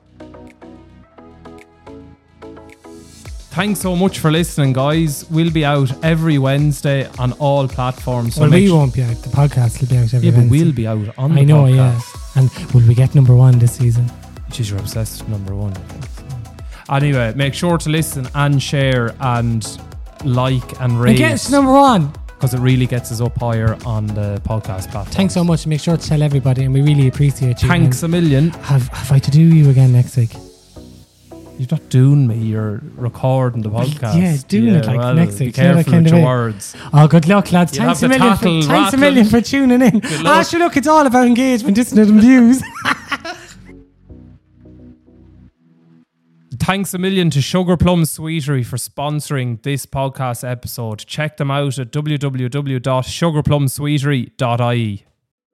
Thanks so much for listening, guys. We'll be out every Wednesday on all platforms. So Well, we won't be out. The podcast will be out every but Wednesday. we'll be out on the I know, podcast. yeah. And will we get number 1 this season? Which is your obsessed number 1. Anyway, make sure to listen and share and like and rate. And get us to number 1. Because it really gets us up higher on the podcast platform. Thanks so much. Make sure to tell everybody, and we really appreciate you. Thanks a million. Have I to do you again next week? You're not doing me. You're recording the podcast. Yeah, doing it like well, next week. Be careful with your words. Oh, good luck, lads. You'll Thanks have a the million. tackle Thanks a rattling. million for tuning in. Sure, look, it's all about engagement, isn't it? And views. Thanks a million to Sugar Plum Sweetery for sponsoring this podcast episode. Check them out at www.sugarplumsweetery.ie.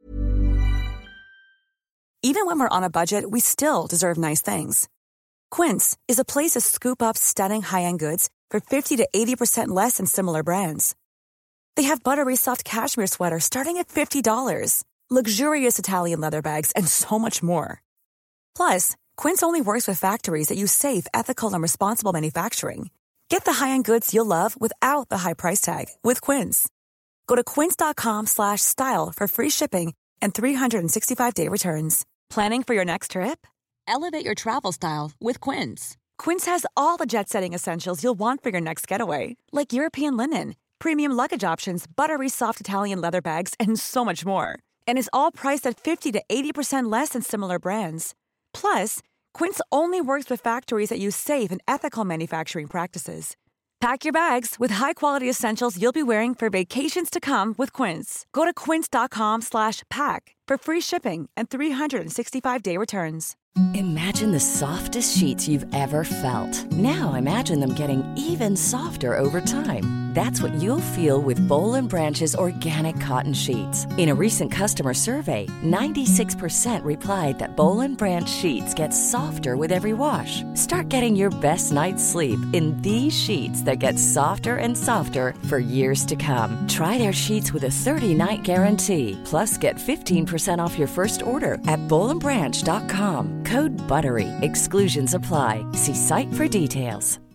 Even when we're on a budget, we still deserve nice things. Quince is a place to scoop up stunning high-end goods for 50 to 80% less than similar brands. They have buttery soft cashmere sweaters starting at $50, luxurious Italian leather bags, and so much more. Plus, Quince only works with factories that use safe, ethical, and responsible manufacturing. Get the high-end goods you'll love without the high price tag with Quince. Go to quince.com/style for free shipping and 365-day returns. Planning for your next trip? Elevate your travel style with Quince. Quince has all the jet-setting essentials you'll want for your next getaway, like European linen, premium luggage options, buttery soft Italian leather bags, and so much more. And is all priced at 50 to 80% less than similar brands. Plus, Quince only works with factories that use safe and ethical manufacturing practices. Pack your bags with high-quality essentials you'll be wearing for vacations to come with Quince. Go to quince.com/pack for free shipping and 365-day returns. Imagine the softest sheets you've ever felt. Now imagine them getting even softer over time. That's what you'll feel with Boll & Branch's organic cotton sheets. In a recent customer survey, 96% replied that Boll & Branch sheets get softer with every wash. Start getting your best night's sleep in these sheets that get softer and softer for years to come. Try their sheets with a 30-night guarantee. Plus, get 15% 15% off your first order at bowlandbranch.com. Code BUTTERY. Exclusions apply. See site for details.